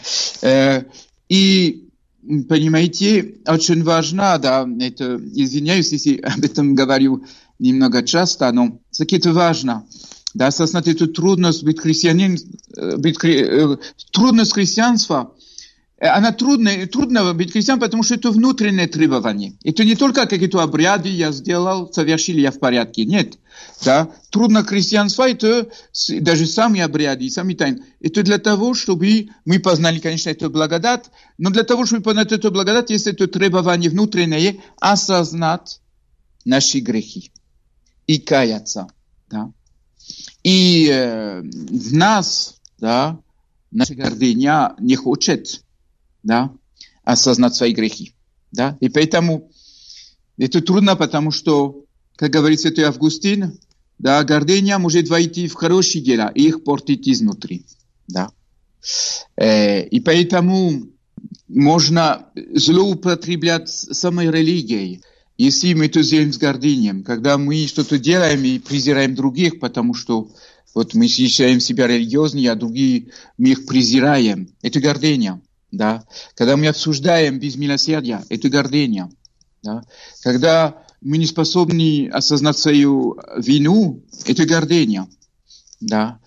И понимаете, очень важно, да, это, извиняюсь, если об этом говорю немного часто, но все-таки это важно. Да, осознать эту трудность быть христианином, трудность христианства, она трудно быть христианином, потому что это внутреннее требование. Это не только какие-то обряды я сделал, совершил я в порядке. Нет. Да. Трудно христианство, это даже сами обряды, сами тайны. Это для того, чтобы мы познали, конечно, эту благодать, но для того, чтобы познать эту благодать, есть это требование внутреннее осознать наши грехи и каяться. Да. И в нас, да, наша гордыня не хочет, да, осознать свои грехи. Да. И поэтому это трудно, потому что, как говорит святой Августин, да, гордыня может войти в хорошие дела и их портить изнутри. Да. И поэтому можно злоупотреблять самой религией, если мы это делаем с гордыней, когда мы что-то делаем и презираем других, потому что вот мы считаем себя религиозными, а другие мы их презираем. Это гордыня. Да. Когда мы обсуждаем без милосердия, это гордыня. Да. Когда мы не способны осознать свою вину, это гордыня. Да.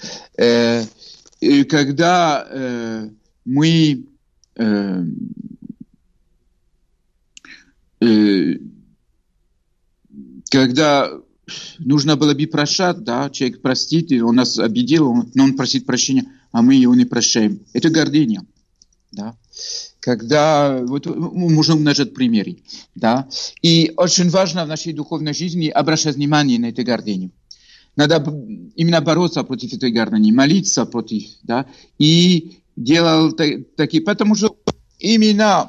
Когда мы когда нужно было бы прощать, да, человек простит, он нас обидел, но он просит прощения, а мы его не прощаем. Это гордыня, да. Когда, вот, можно умножать примеры, да. И очень важно в нашей духовной жизни обращать внимание на эту гордыню. Надо именно бороться против этой гордыни, молиться против, да, и делал такие, потому что именно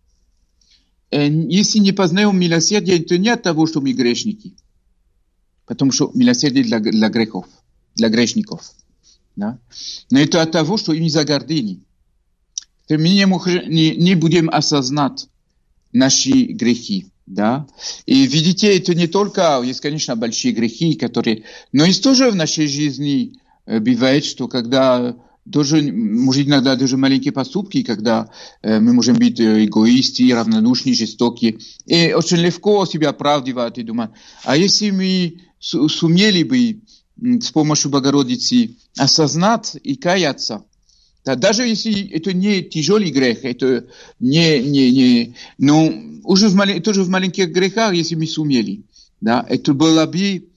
если не познаем милосердие, то не от того, что мы грешники, потому что милосердие для грехов, для грешников, да, но это от того, что из-за гордыни. Мы не будем осознать наши грехи, да. И видите, это не только, есть, конечно, большие грехи, которые, но есть тоже в нашей жизни бывает, что когда тоже, может, иногда даже маленькие поступки, когда мы можем быть эгоисты, равнодушны, жестокие, и очень легко себя оправдывать и думать. А если мы сумели бы с помощью Богородицы осознать и каяться, да, даже если это не тяжелый грех, это но уже тоже в маленьких грехах, если мы сумели, да, это было бы,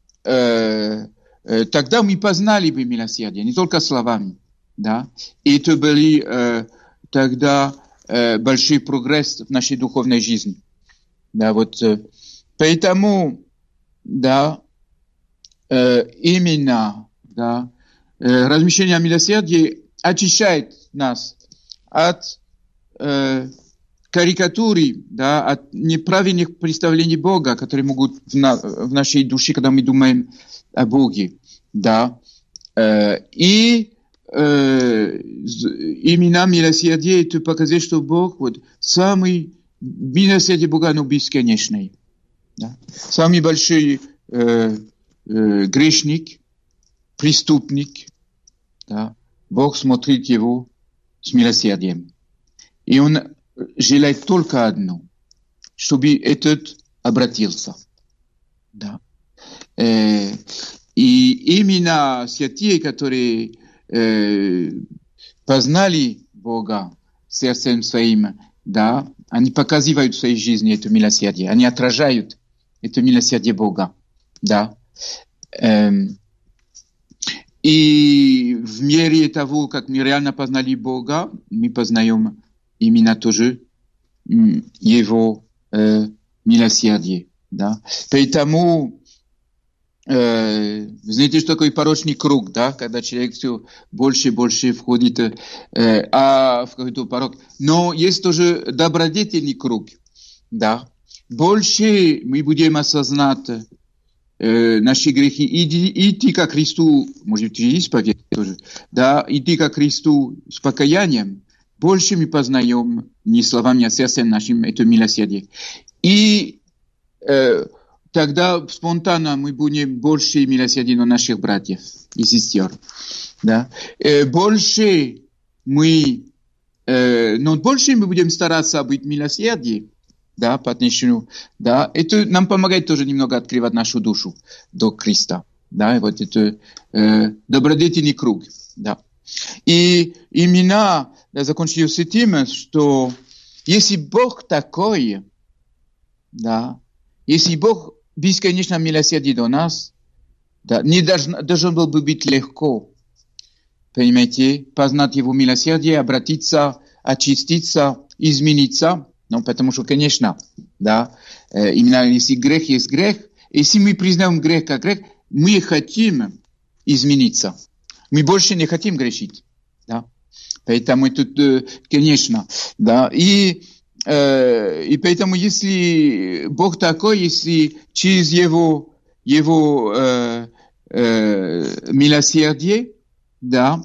тогда мы познали бы милосердие, не только словами, да, и это были тогда большой прогресс в нашей духовной жизни, да, вот, поэтому, да, именно, да, размышление о милосердии очищает нас от карикатуры, да, от неправильных представлений Бога, которые могут в нашей душе, когда мы думаем о Боге, да, и именно милосердие, это показывает, что Бог, вот, самый милосердие Бога, оно бесконечное, да, самый большой грешник, преступник, да, Бог смотрит его с милосердием. И он желает только одно, чтобы этот обратился. Да. И именно святые, которые познали Бога сердцем своим, да, они показывают в своей жизни это милосердие, они отражают это милосердие Бога. Да. И в мере того, как мы реально познали Бога, мы познаем именно тоже Его милосердие. Да? Поэтому, знаете, что такое порочный круг, да? Когда человек все больше и больше входит в какой-то порок. Но есть тоже добродетельный круг. Да? Больше мы будем осознать наши грехи, идти ко Христу, может быть, и исповедь тоже, да, идти ко Христу с покаянием, больше мы познаем не словами, а сердцем нашим это милосердие. И тогда спонтанно мы будем больше милосердия на наших братьев и сестер. Да. Больше мы будем стараться быть милосердием, да, по отношению, да, это нам помогает тоже немного открывать нашу душу до Христа, да, вот это добродетельный круг, да. И именно я закончил с этим, что если Бог такой, да, если Бог бесконечно милосерден до нас, да, не должен был бы быть легко, понимаете, познать Его милосердие, обратиться, очиститься, измениться. Ну, потому что, конечно, да, именно если грех есть грех, если мы признаем грех как грех, мы хотим измениться. Мы больше не хотим грешить. Да. Поэтому тут, конечно, да. И поэтому, если Бог такой, если через Его милосердие, да,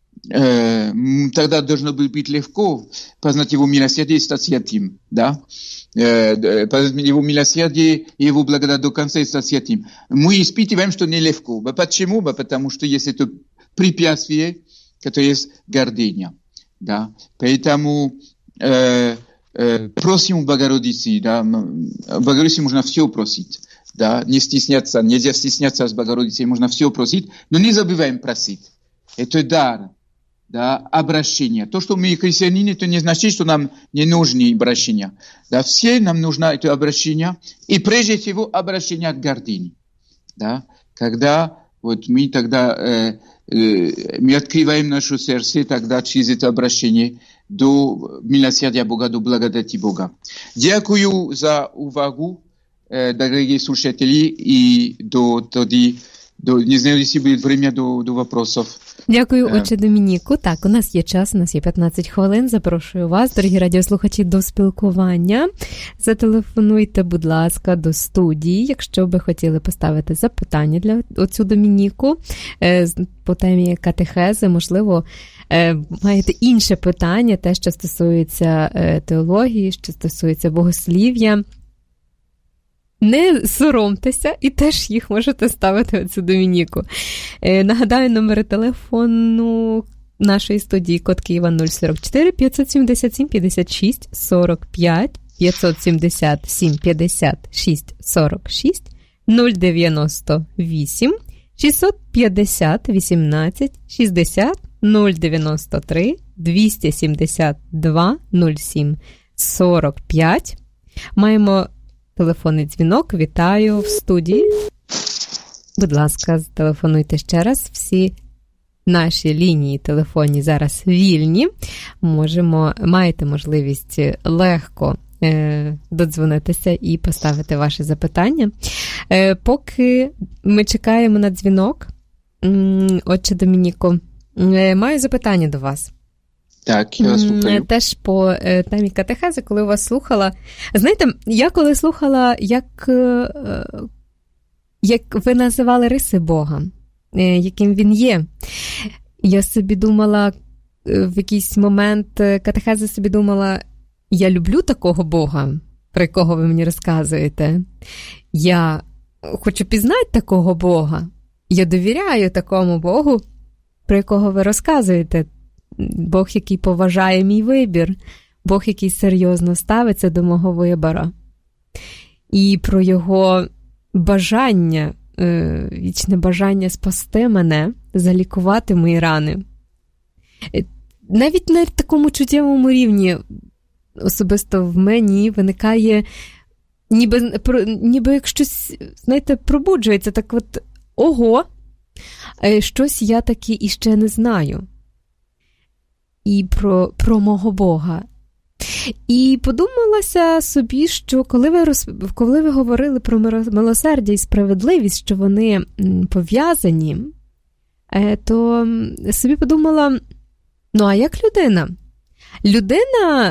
тогда должно быть легко познать Его милосердие и стать святым, да? Познать Его милосердие и Его благодать до конца и стать святым. Мы испытываем, что нелегко. Почему? Потому что есть это препятствие, которое есть гордыня, да? Поэтому просим у Богородицы, да? У Богородицы можно все просить, да? Не стесняться, нельзя стесняться с Богородицей, можно все просить, но не забываем просить. Это дар. да, обращения. То, что мы христиане, это не значит, что нам не нужны обращения. Да, все нам нужно это обращение, и прежде всего обращение от гордыни. Да, когда вот мы тогда мы открываем наше сердце тогда через это обращение до милосердия Бога, до благодати Бога. Дякую за увагу, дорогие слушатели, и не знаю, если будет время до вопросов. Дякую, отче Домініку. Так, у нас є час, у нас є 15 хвилин. Запрошую вас, дорогі радіослухачі, до спілкування. Зателефонуйте, будь ласка, до студії, якщо би хотіли поставити запитання для отцю Домініку по темі катехези. Можливо, маєте інше питання, те, що стосується теології, що стосується богослів'я. Не соромтеся, і теж їх можете ставити оцю Домініку. Нагадаю, номери телефону нашої студії: код Києва 044 577 56 45, 577 56 46, 098 650 18 60, 093 272 07 45. Маємо телефонний дзвінок. Вітаю в студії. Будь ласка, зателефонуйте ще раз. Всі наші лінії телефонні зараз вільні. Маєте можливість легко додзвонитися і поставити ваше запитання. Поки ми чекаємо на дзвінок, отче Домініко, маю запитання до вас. Так, я слухаю. Теж по темі катехези, коли вас слухала. Знаєте, я коли слухала, як ви називали риси Бога, яким він є, я собі думала, в якийсь момент катехези собі думала, я люблю такого Бога, про якого ви мені розказуєте. Я хочу пізнати такого Бога. Я довіряю такому Богу, про якого ви розказуєте. Бог, який поважає мій вибір, Бог, який серйозно ставиться до мого вибору. І про його бажання, вічне бажання спасти мене, залікувати мої рани. Навіть на такому чуттєвому рівні особисто в мені виникає, ніби як щось, знаєте, пробуджується, так от, ого, щось я таки іще не знаю. І про мого Бога. І подумалася собі, що коли ви говорили про милосердя і справедливість, що вони пов'язані, то собі подумала, ну а як людина? Людина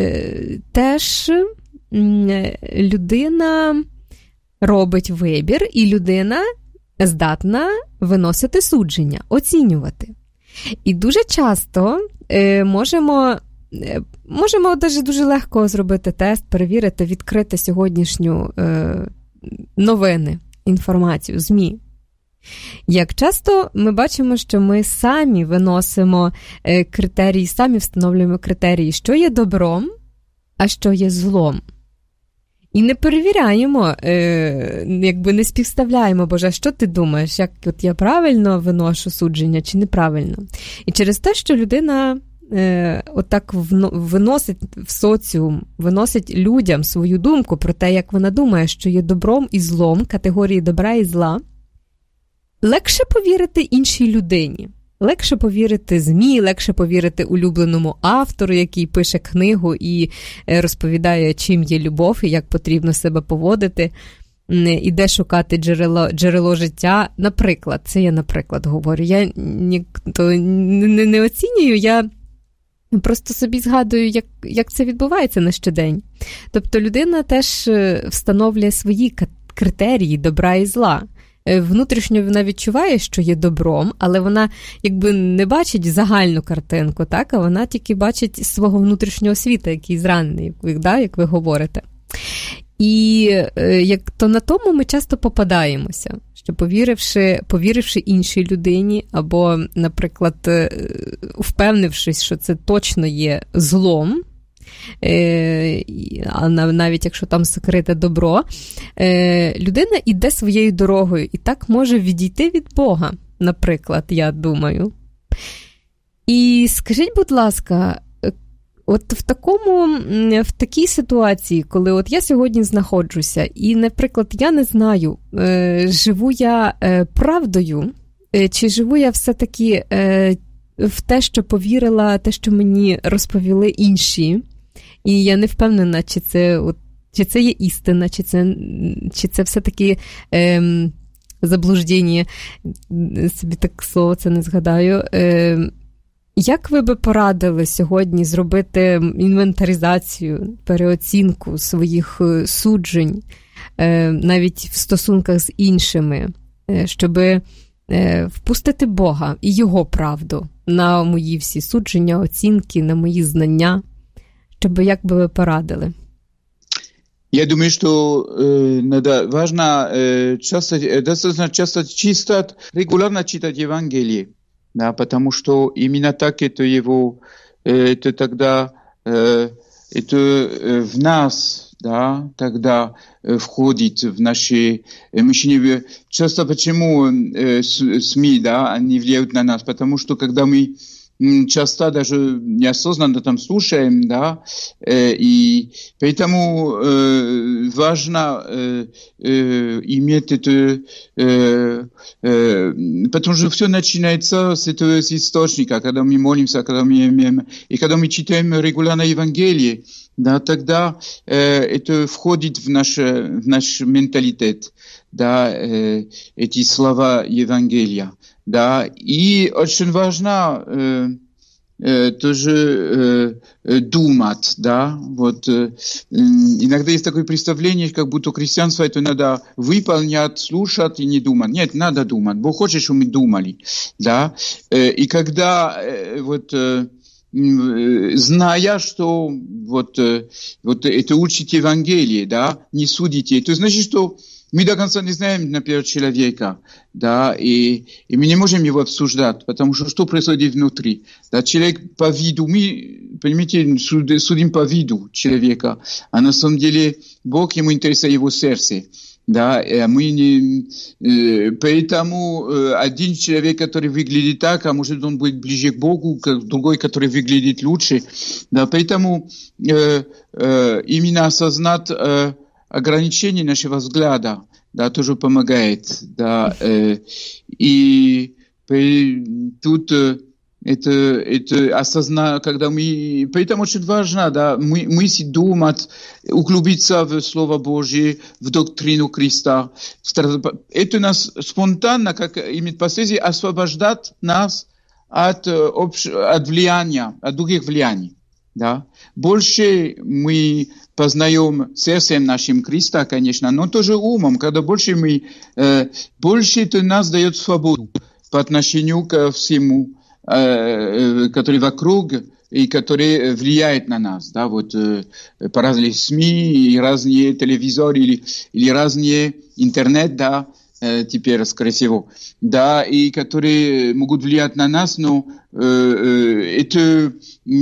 людина робить вибір, і людина здатна виносити судження, оцінювати. І дуже часто можемо дуже легко зробити тест, перевірити, відкрити сьогоднішню новини, інформацію, ЗМІ. Як часто ми бачимо, що ми самі виносимо критерії, самі встановлюємо критерії, що є добром, а що є злом. І не перевіряємо, якби не співставляємо, Боже, що ти думаєш, як от я правильно виношу судження чи неправильно. І через те, що людина отак виносить в соціум, виносить людям свою думку про те, як вона думає, що є добром і злом, категорії добра і зла, легше повірити іншій людині. Легше повірити ЗМІ, легше повірити улюбленому автору, який пише книгу і розповідає, чим є любов і як потрібно себе поводити, і де шукати джерело життя. Наприклад, це я наприклад говорю. Я не оцінюю, я просто собі згадую, як це відбувається на щодень. Тобто людина теж встановлює свої критерії добра і зла. Внутрішньо вона відчуває, що є добром, але вона якби не бачить загальну картинку, так? А вона тільки бачить свого внутрішнього світа, який зранений, як ви говорите. І то на тому ми часто попадаємося, що повіривши іншій людині, або, наприклад, впевнившись, що це точно є злом, а навіть якщо там сокрите добро, людина йде своєю дорогою і так може відійти від Бога, наприклад, я думаю. І скажіть, будь ласка, от в такій ситуації, коли от я сьогодні знаходжуся, і, наприклад, я не знаю, живу я правдою, чи живу я все-таки в те, що повірила, те, що мені розповіли інші, і я не впевнена, чи це є істина, чи це все-таки заблуждення, собі так слово це не згадаю. Як ви би порадили сьогодні зробити інвентаризацію, переоцінку своїх суджень, навіть в стосунках з іншими, щоб впустити Бога і Його правду на мої всі судження, оцінки, на мої знання? Як би ви порадили? Я думаю, что важно достаточно часто, регулярно читать Евангелие, да, потому что именно так это тогда это в нас, да, тогда входит в наши мышления. Часто почему СМИ, да, они влияют на нас? Потому что когда мы часто даже неосознанно там слушаем, да, и поэтому важно иметь это, потому что все начинается с этого источника, когда мы молимся, когда мы читаем регулярно Евангелие, да, тогда это входит в наш менталитет, да, эти слова Евангелия. Да, и очень важно тоже думать, да, вот иногда есть такое представление, как будто христианство это надо выполнять, слушать и не думать. Нет, надо думать. Бог хочет, чтобы мы думали, да, и когда зная, что вот это учить Евангелие, да, не судите, это значит, что мы до конца не знаем, например, человека, да, и мы не можем его обсуждать, потому что происходит внутри. Да, человек по виду, мы, понимаете, судим по виду человека, а на самом деле Бог ему интересует его сердце. Да, мы не, поэтому один человек, который выглядит так, а может он будет ближе к Богу, другой, который выглядит лучше. Да, поэтому именно осознать ограничение нашего взгляда, да, тоже помогает, да, и тут это осознать, когда мы, поэтому очень важно, да, мыслить, думать, углубиться в Слово Божье, в доктрину Христа. Это нас спонтанно, как имеет последствие, освобождать нас от влияния, от других влияний, да. Больше мы познаем сердцем нашим Христа, конечно, но тоже умом, когда больше это нас дает свободу по отношению ко всему, который вокруг и который влияет на нас, да, вот по разным СМИ и разные телевизоры или разные интернет, да, теперь, скорее всего, да, и которые могут влиять на нас, но это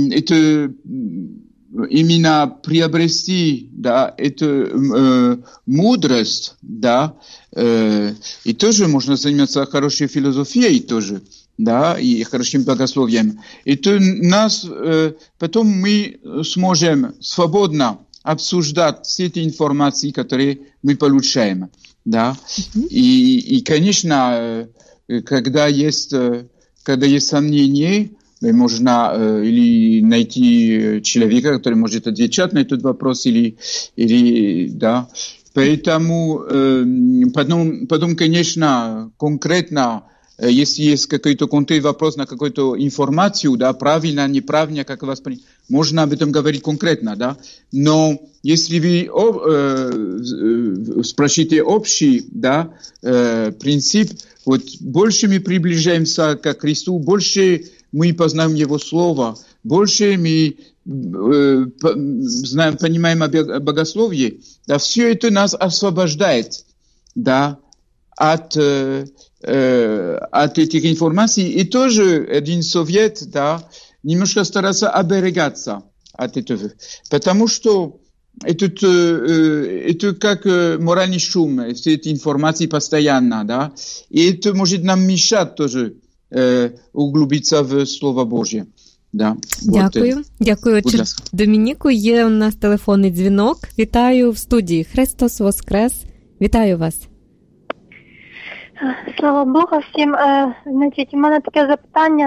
именно приобрести, да, эту мудрость, да, и тоже можно заниматься хорошей философией тоже, да, и хорошим богословием. И то нас, потом мы сможем свободно обсуждать все эти информации, которые мы получаем, да. И конечно, когда есть сомнения, можно или найти человека, который может отвечать на этот вопрос, или да. Поэтому потом, конечно, конкретно, если есть какой-то конкретный вопрос на какую-то информацию, да, правильно, неправильно, как воспринять, можно об этом говорить конкретно, да. Но если вы спросите общий, да, принцип, вот больше мы приближаемся к Христу, больше мы познаем Его Слово, больше мы знаем, понимаем о богословии, да, все это нас освобождает, да, от этих информаций. И тоже один совет, да, немножко стараться оберегаться от этого, потому что это как моральный шум, все эти информации постоянно, да, и это может нам мешать тоже углубиться в Слово Божье. Да. Дякую. Вот, дякую. Домініку, є у нас телефонний дзвінок. Вітаю в студії. Христос Воскрес. Вітаю вас. Слава Богу всім. Значить, у мене таке запитання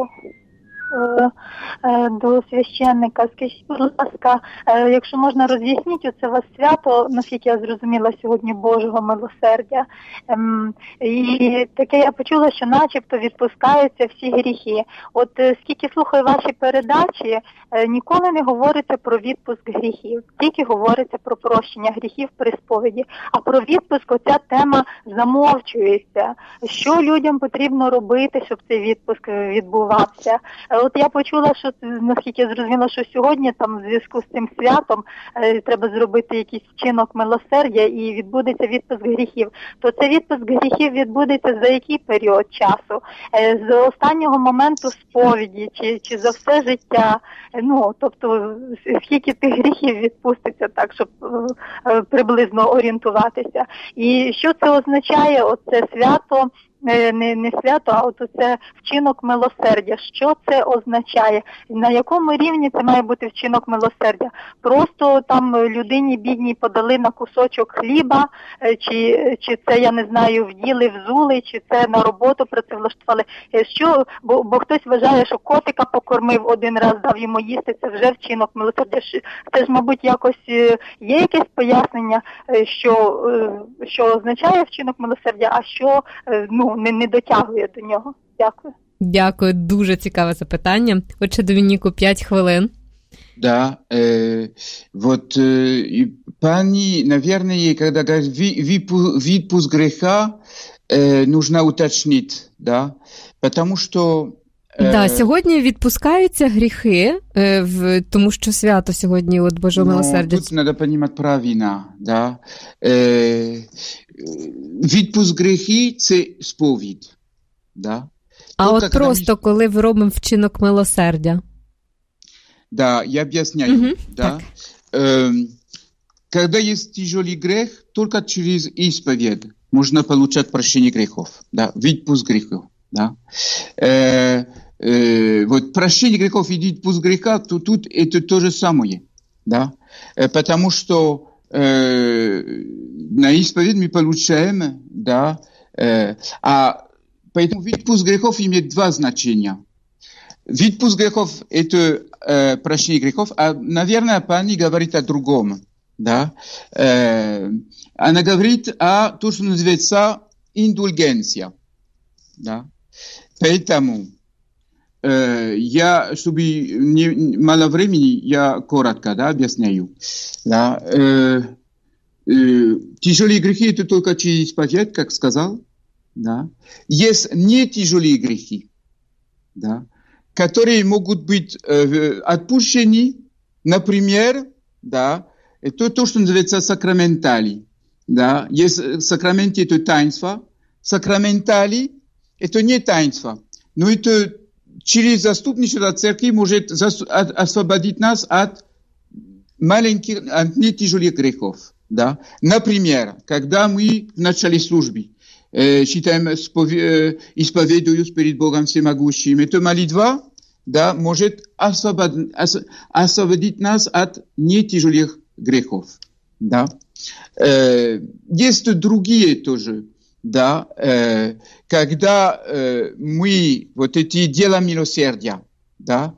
до священника. Скажіть, будь ласка, якщо можна роз'ясніть, оце вас свято, наскільки я зрозуміла сьогодні, Божого милосердя. І таке я почула, що начебто відпускаються всі гріхи. От скільки слухаю ваші передачі, ніколи не говориться про відпуск гріхів, тільки говориться про прощення гріхів при сповіді. А про відпуск оця тема замовчується. Що людям потрібно робити, щоб цей відпуск відбувався? От я почула, що, наскільки я зрозуміла, що сьогодні там в зв'язку з цим святом треба зробити якийсь вчинок милосердя і відбудеться відпуск гріхів. То цей відпуск гріхів відбудеться за який період часу? З останнього моменту сповіді чи за все життя? Ну, тобто, скільки тих гріхів відпуститься, так, щоб приблизно орієнтуватися. І що це означає, оце свято? Не свято, а от це вчинок милосердя. Що це означає? На якому рівні це має бути вчинок милосердя? Просто там людині бідній подали на кусочок хліба, чи це, я не знаю, вділи, взули, чи це на роботу працевлаштували. Що? Бо хтось вважає, що котика покормив один раз, дав йому їсти, це вже вчинок милосердя. Це ж, мабуть, якось є якесь пояснення, що означає вчинок милосердя, а що, не дотягує до нього. Дякую. Дякую, дуже цікаве запитання. Отже, Домініку, 5 хвилин. Да, вот пани, наверное, когда говорит відпуск греха, нужно уточнить, да, потому что... Да, сьогодні відпускаються гріхи, тому що свято сьогодні от Божого милосердя. Тут треба розуміти правильно, да. Відпуск гріхи – це сповідь, да. А от просто, коли ви робимо вчинок милосердя. Да, я объясняю, да. Когда есть тяжелый грех, только через исповедь можно получать прощение грехов, да, відпуск грехов, да. Вот прощение грехов и відпуск греха, то тут это то же самое, да, потому что на исповедь мы получаем, да, поэтому відпуск грехов имеет два значения. Відпуск грехов – это прощение грехов, а, наверное, пани говорит о другом, да. Она говорит о том, что называется индульгенция, да. Поэтому я, чтобы мало времени, я коротко, да, объясняю, да. Тяжелые грехи – это только через исповедь, как сказал, да. Есть не тяжелые грехи, да, которые могут быть отпущены, например, да, это то, что называется сакраментали, да. Есть сакраменты – это таинство, сакраментали – это не таинство, но это через заступничество церкви может освободить нас от маленьких, от не тяжелых грехов, да. Например, когда мы в начале службы считаем, исповедуюсь перед Богом Всемогущим, эта молитва, да, может освободить нас от не тяжелых грехов, да. Есть другие тоже, да, когда мы вот эти дела милосердия, да,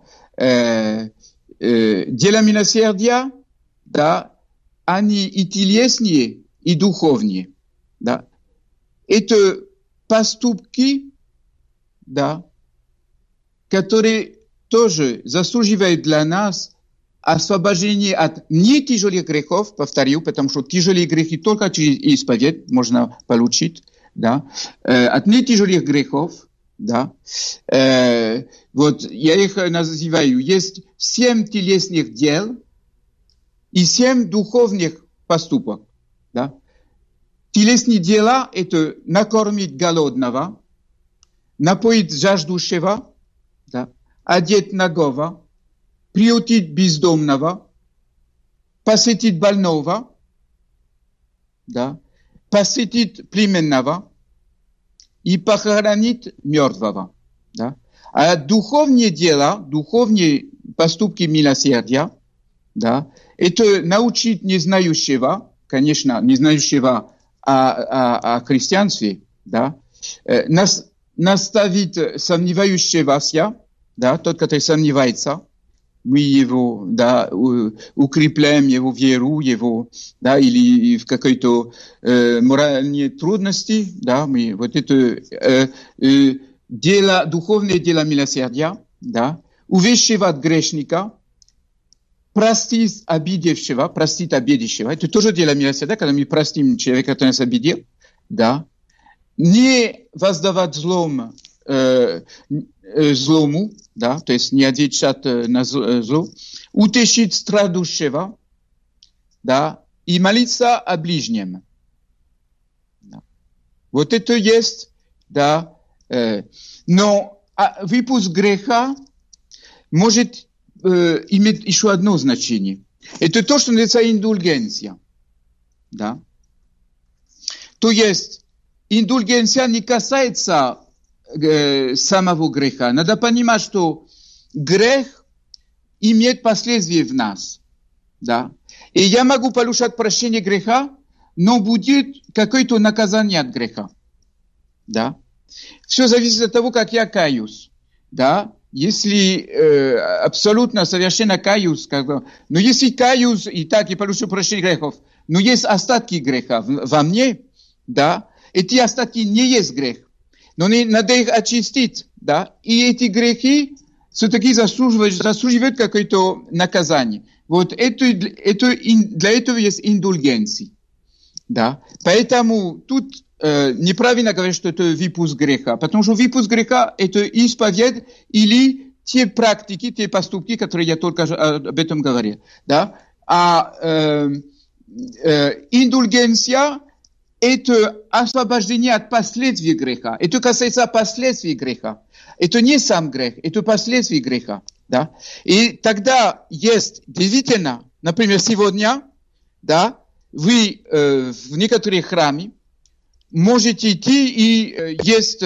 дела милосердия, да, они и телесные, и духовные, да. Это поступки, да, которые тоже заслуживают для нас освобождение от не тяжелых грехов, повторю, потому что тяжелые грехи только через исповедь можно получить, да, от не тяжелых грехов, да. Вот я их называю, есть 7 телесных дел и 7 духовных поступок, да. Телесные дела – это накормить голодного, напоить жаждущего, да, одеть нагого, приютить бездомного, посетить больного, да, посетить племенного и похоронить мертвого. Да? А духовные дела, духовные поступки милосердия, да, это научить незнающего, конечно, незнающего о христианстве, да, наставить сомневающегося, да, тот, который сомневается, мы его, да, укрепляем его веру, его, да, или в какой-то моральной трудности, да, мы вот это дело, духовное дело милосердия, да, увещевать грешника, простить обидевшего, это тоже дело милосердия, когда мы простим человека, который нас обидел, да, не воздавать злому, да, то есть не отвечать на зло, утешить страдущего, да, и молиться о ближнем. Да. Вот это есть, да, но выпуск греха может иметь еще одно значение. Это то, что называется индульгенция. Да. То есть индульгенция не касается самого греха. Надо понимать, что грех имеет последствия в нас. Да? И я могу получать прощение греха, но будет какое-то наказание от греха. Да? Все зависит от того, как я каюсь. Да? Если абсолютно совершенно каюсь, но если каюсь и так и получу прощение грехов, но есть остатки греха во мне, да, эти остатки не есть грех. Но надо их очистить, да, и эти грехи все-таки заслуживают какое-то наказание. Вот это для этого есть индульгенция, да. Поэтому тут неправильно говорить, что это выпуск греха, потому что выпуск греха – это исповедь или те практики, те поступки, которые я только об этом говорил, да. А индульгенция – это освобождение от последствий греха. Это касается последствий греха. Это не сам грех, это последствия греха. Да? И тогда есть действительно, например, сегодня, да, вы в некоторых храмах можете идти, и есть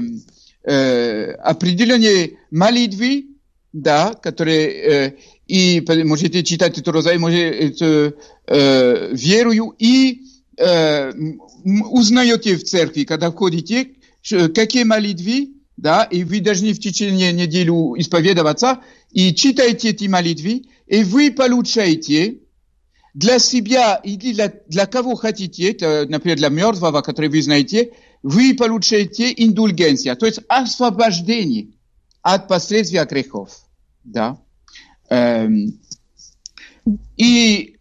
определенные молитвы, да, которые и можете читать это розарий, можете верую, и узнаете в церкви, когда входите, какие молитвы, да, и вы должны в течение недели исповедоваться, и читаете эти молитвы, и вы получаете для себя и для кого хотите, это, например, для мертвого, который вы знаете, вы получаете индульгенция, то есть освобождение от последствий грехов. Да. И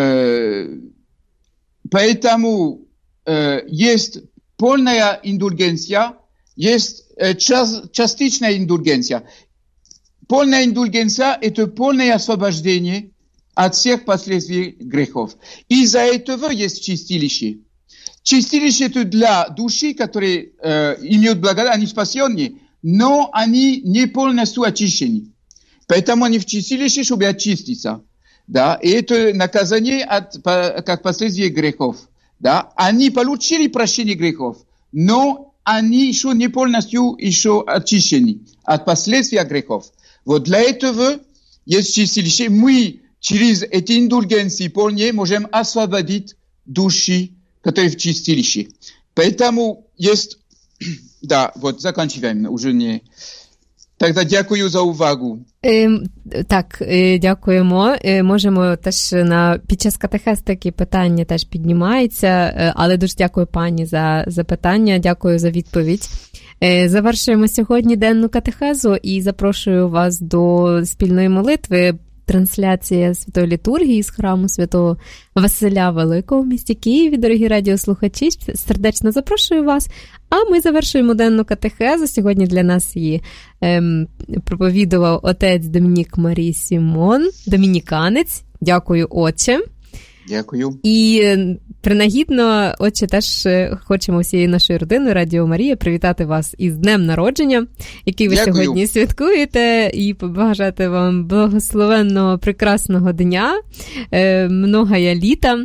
поэтому есть полная индульгенция, есть частичная индульгенция. Полная индульгенция – это полное освобождение от всех последствий грехов. Из-за этого есть чистилище. Чистилище – это для души, которые имеют благодать, они спасенные, но они не полностью очищены. Поэтому они в чистилище, чтобы очиститься. Да? И это наказание как последствие грехов. Да? Они получили прощение грехов, но они еще не полностью еще очищены от последствий грехов. Вот для этого есть чистилище. Мы через эти индульгенции полные можем освободить души, которые в чистилище. Поэтому есть... Да, вот заканчиваем, уже не... Тогда дякую за увагу. Так, дякуємо. Можемо теж під час катехез такі питання теж піднімаються, але дуже дякую пані за запитання, дякую за відповідь. Завершуємо сьогодні денну катехезу і запрошую вас до спільної молитви. Трансляція Святої Літургії з храму Святого Василя Великого в місті Києві. Дорогі радіослухачі, сердечно запрошую вас. А ми завершуємо денну катехезу. Сьогодні для нас її проповідував отець Домінік Марій Сімон, домініканець. Дякую, отче. Дякую. І принагідно, отче, теж хочемо всією нашою родиною Радіо Марія привітати вас із днем народження, який ви сьогодні святкуєте, і побажати вам благословенного, прекрасного дня, многая літа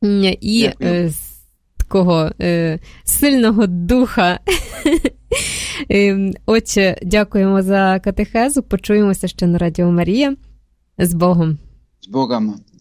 і такого сильного духа Отче, дякуємо за катехезу. Почуємося ще на Радіо Марія. З Богом. З Богом.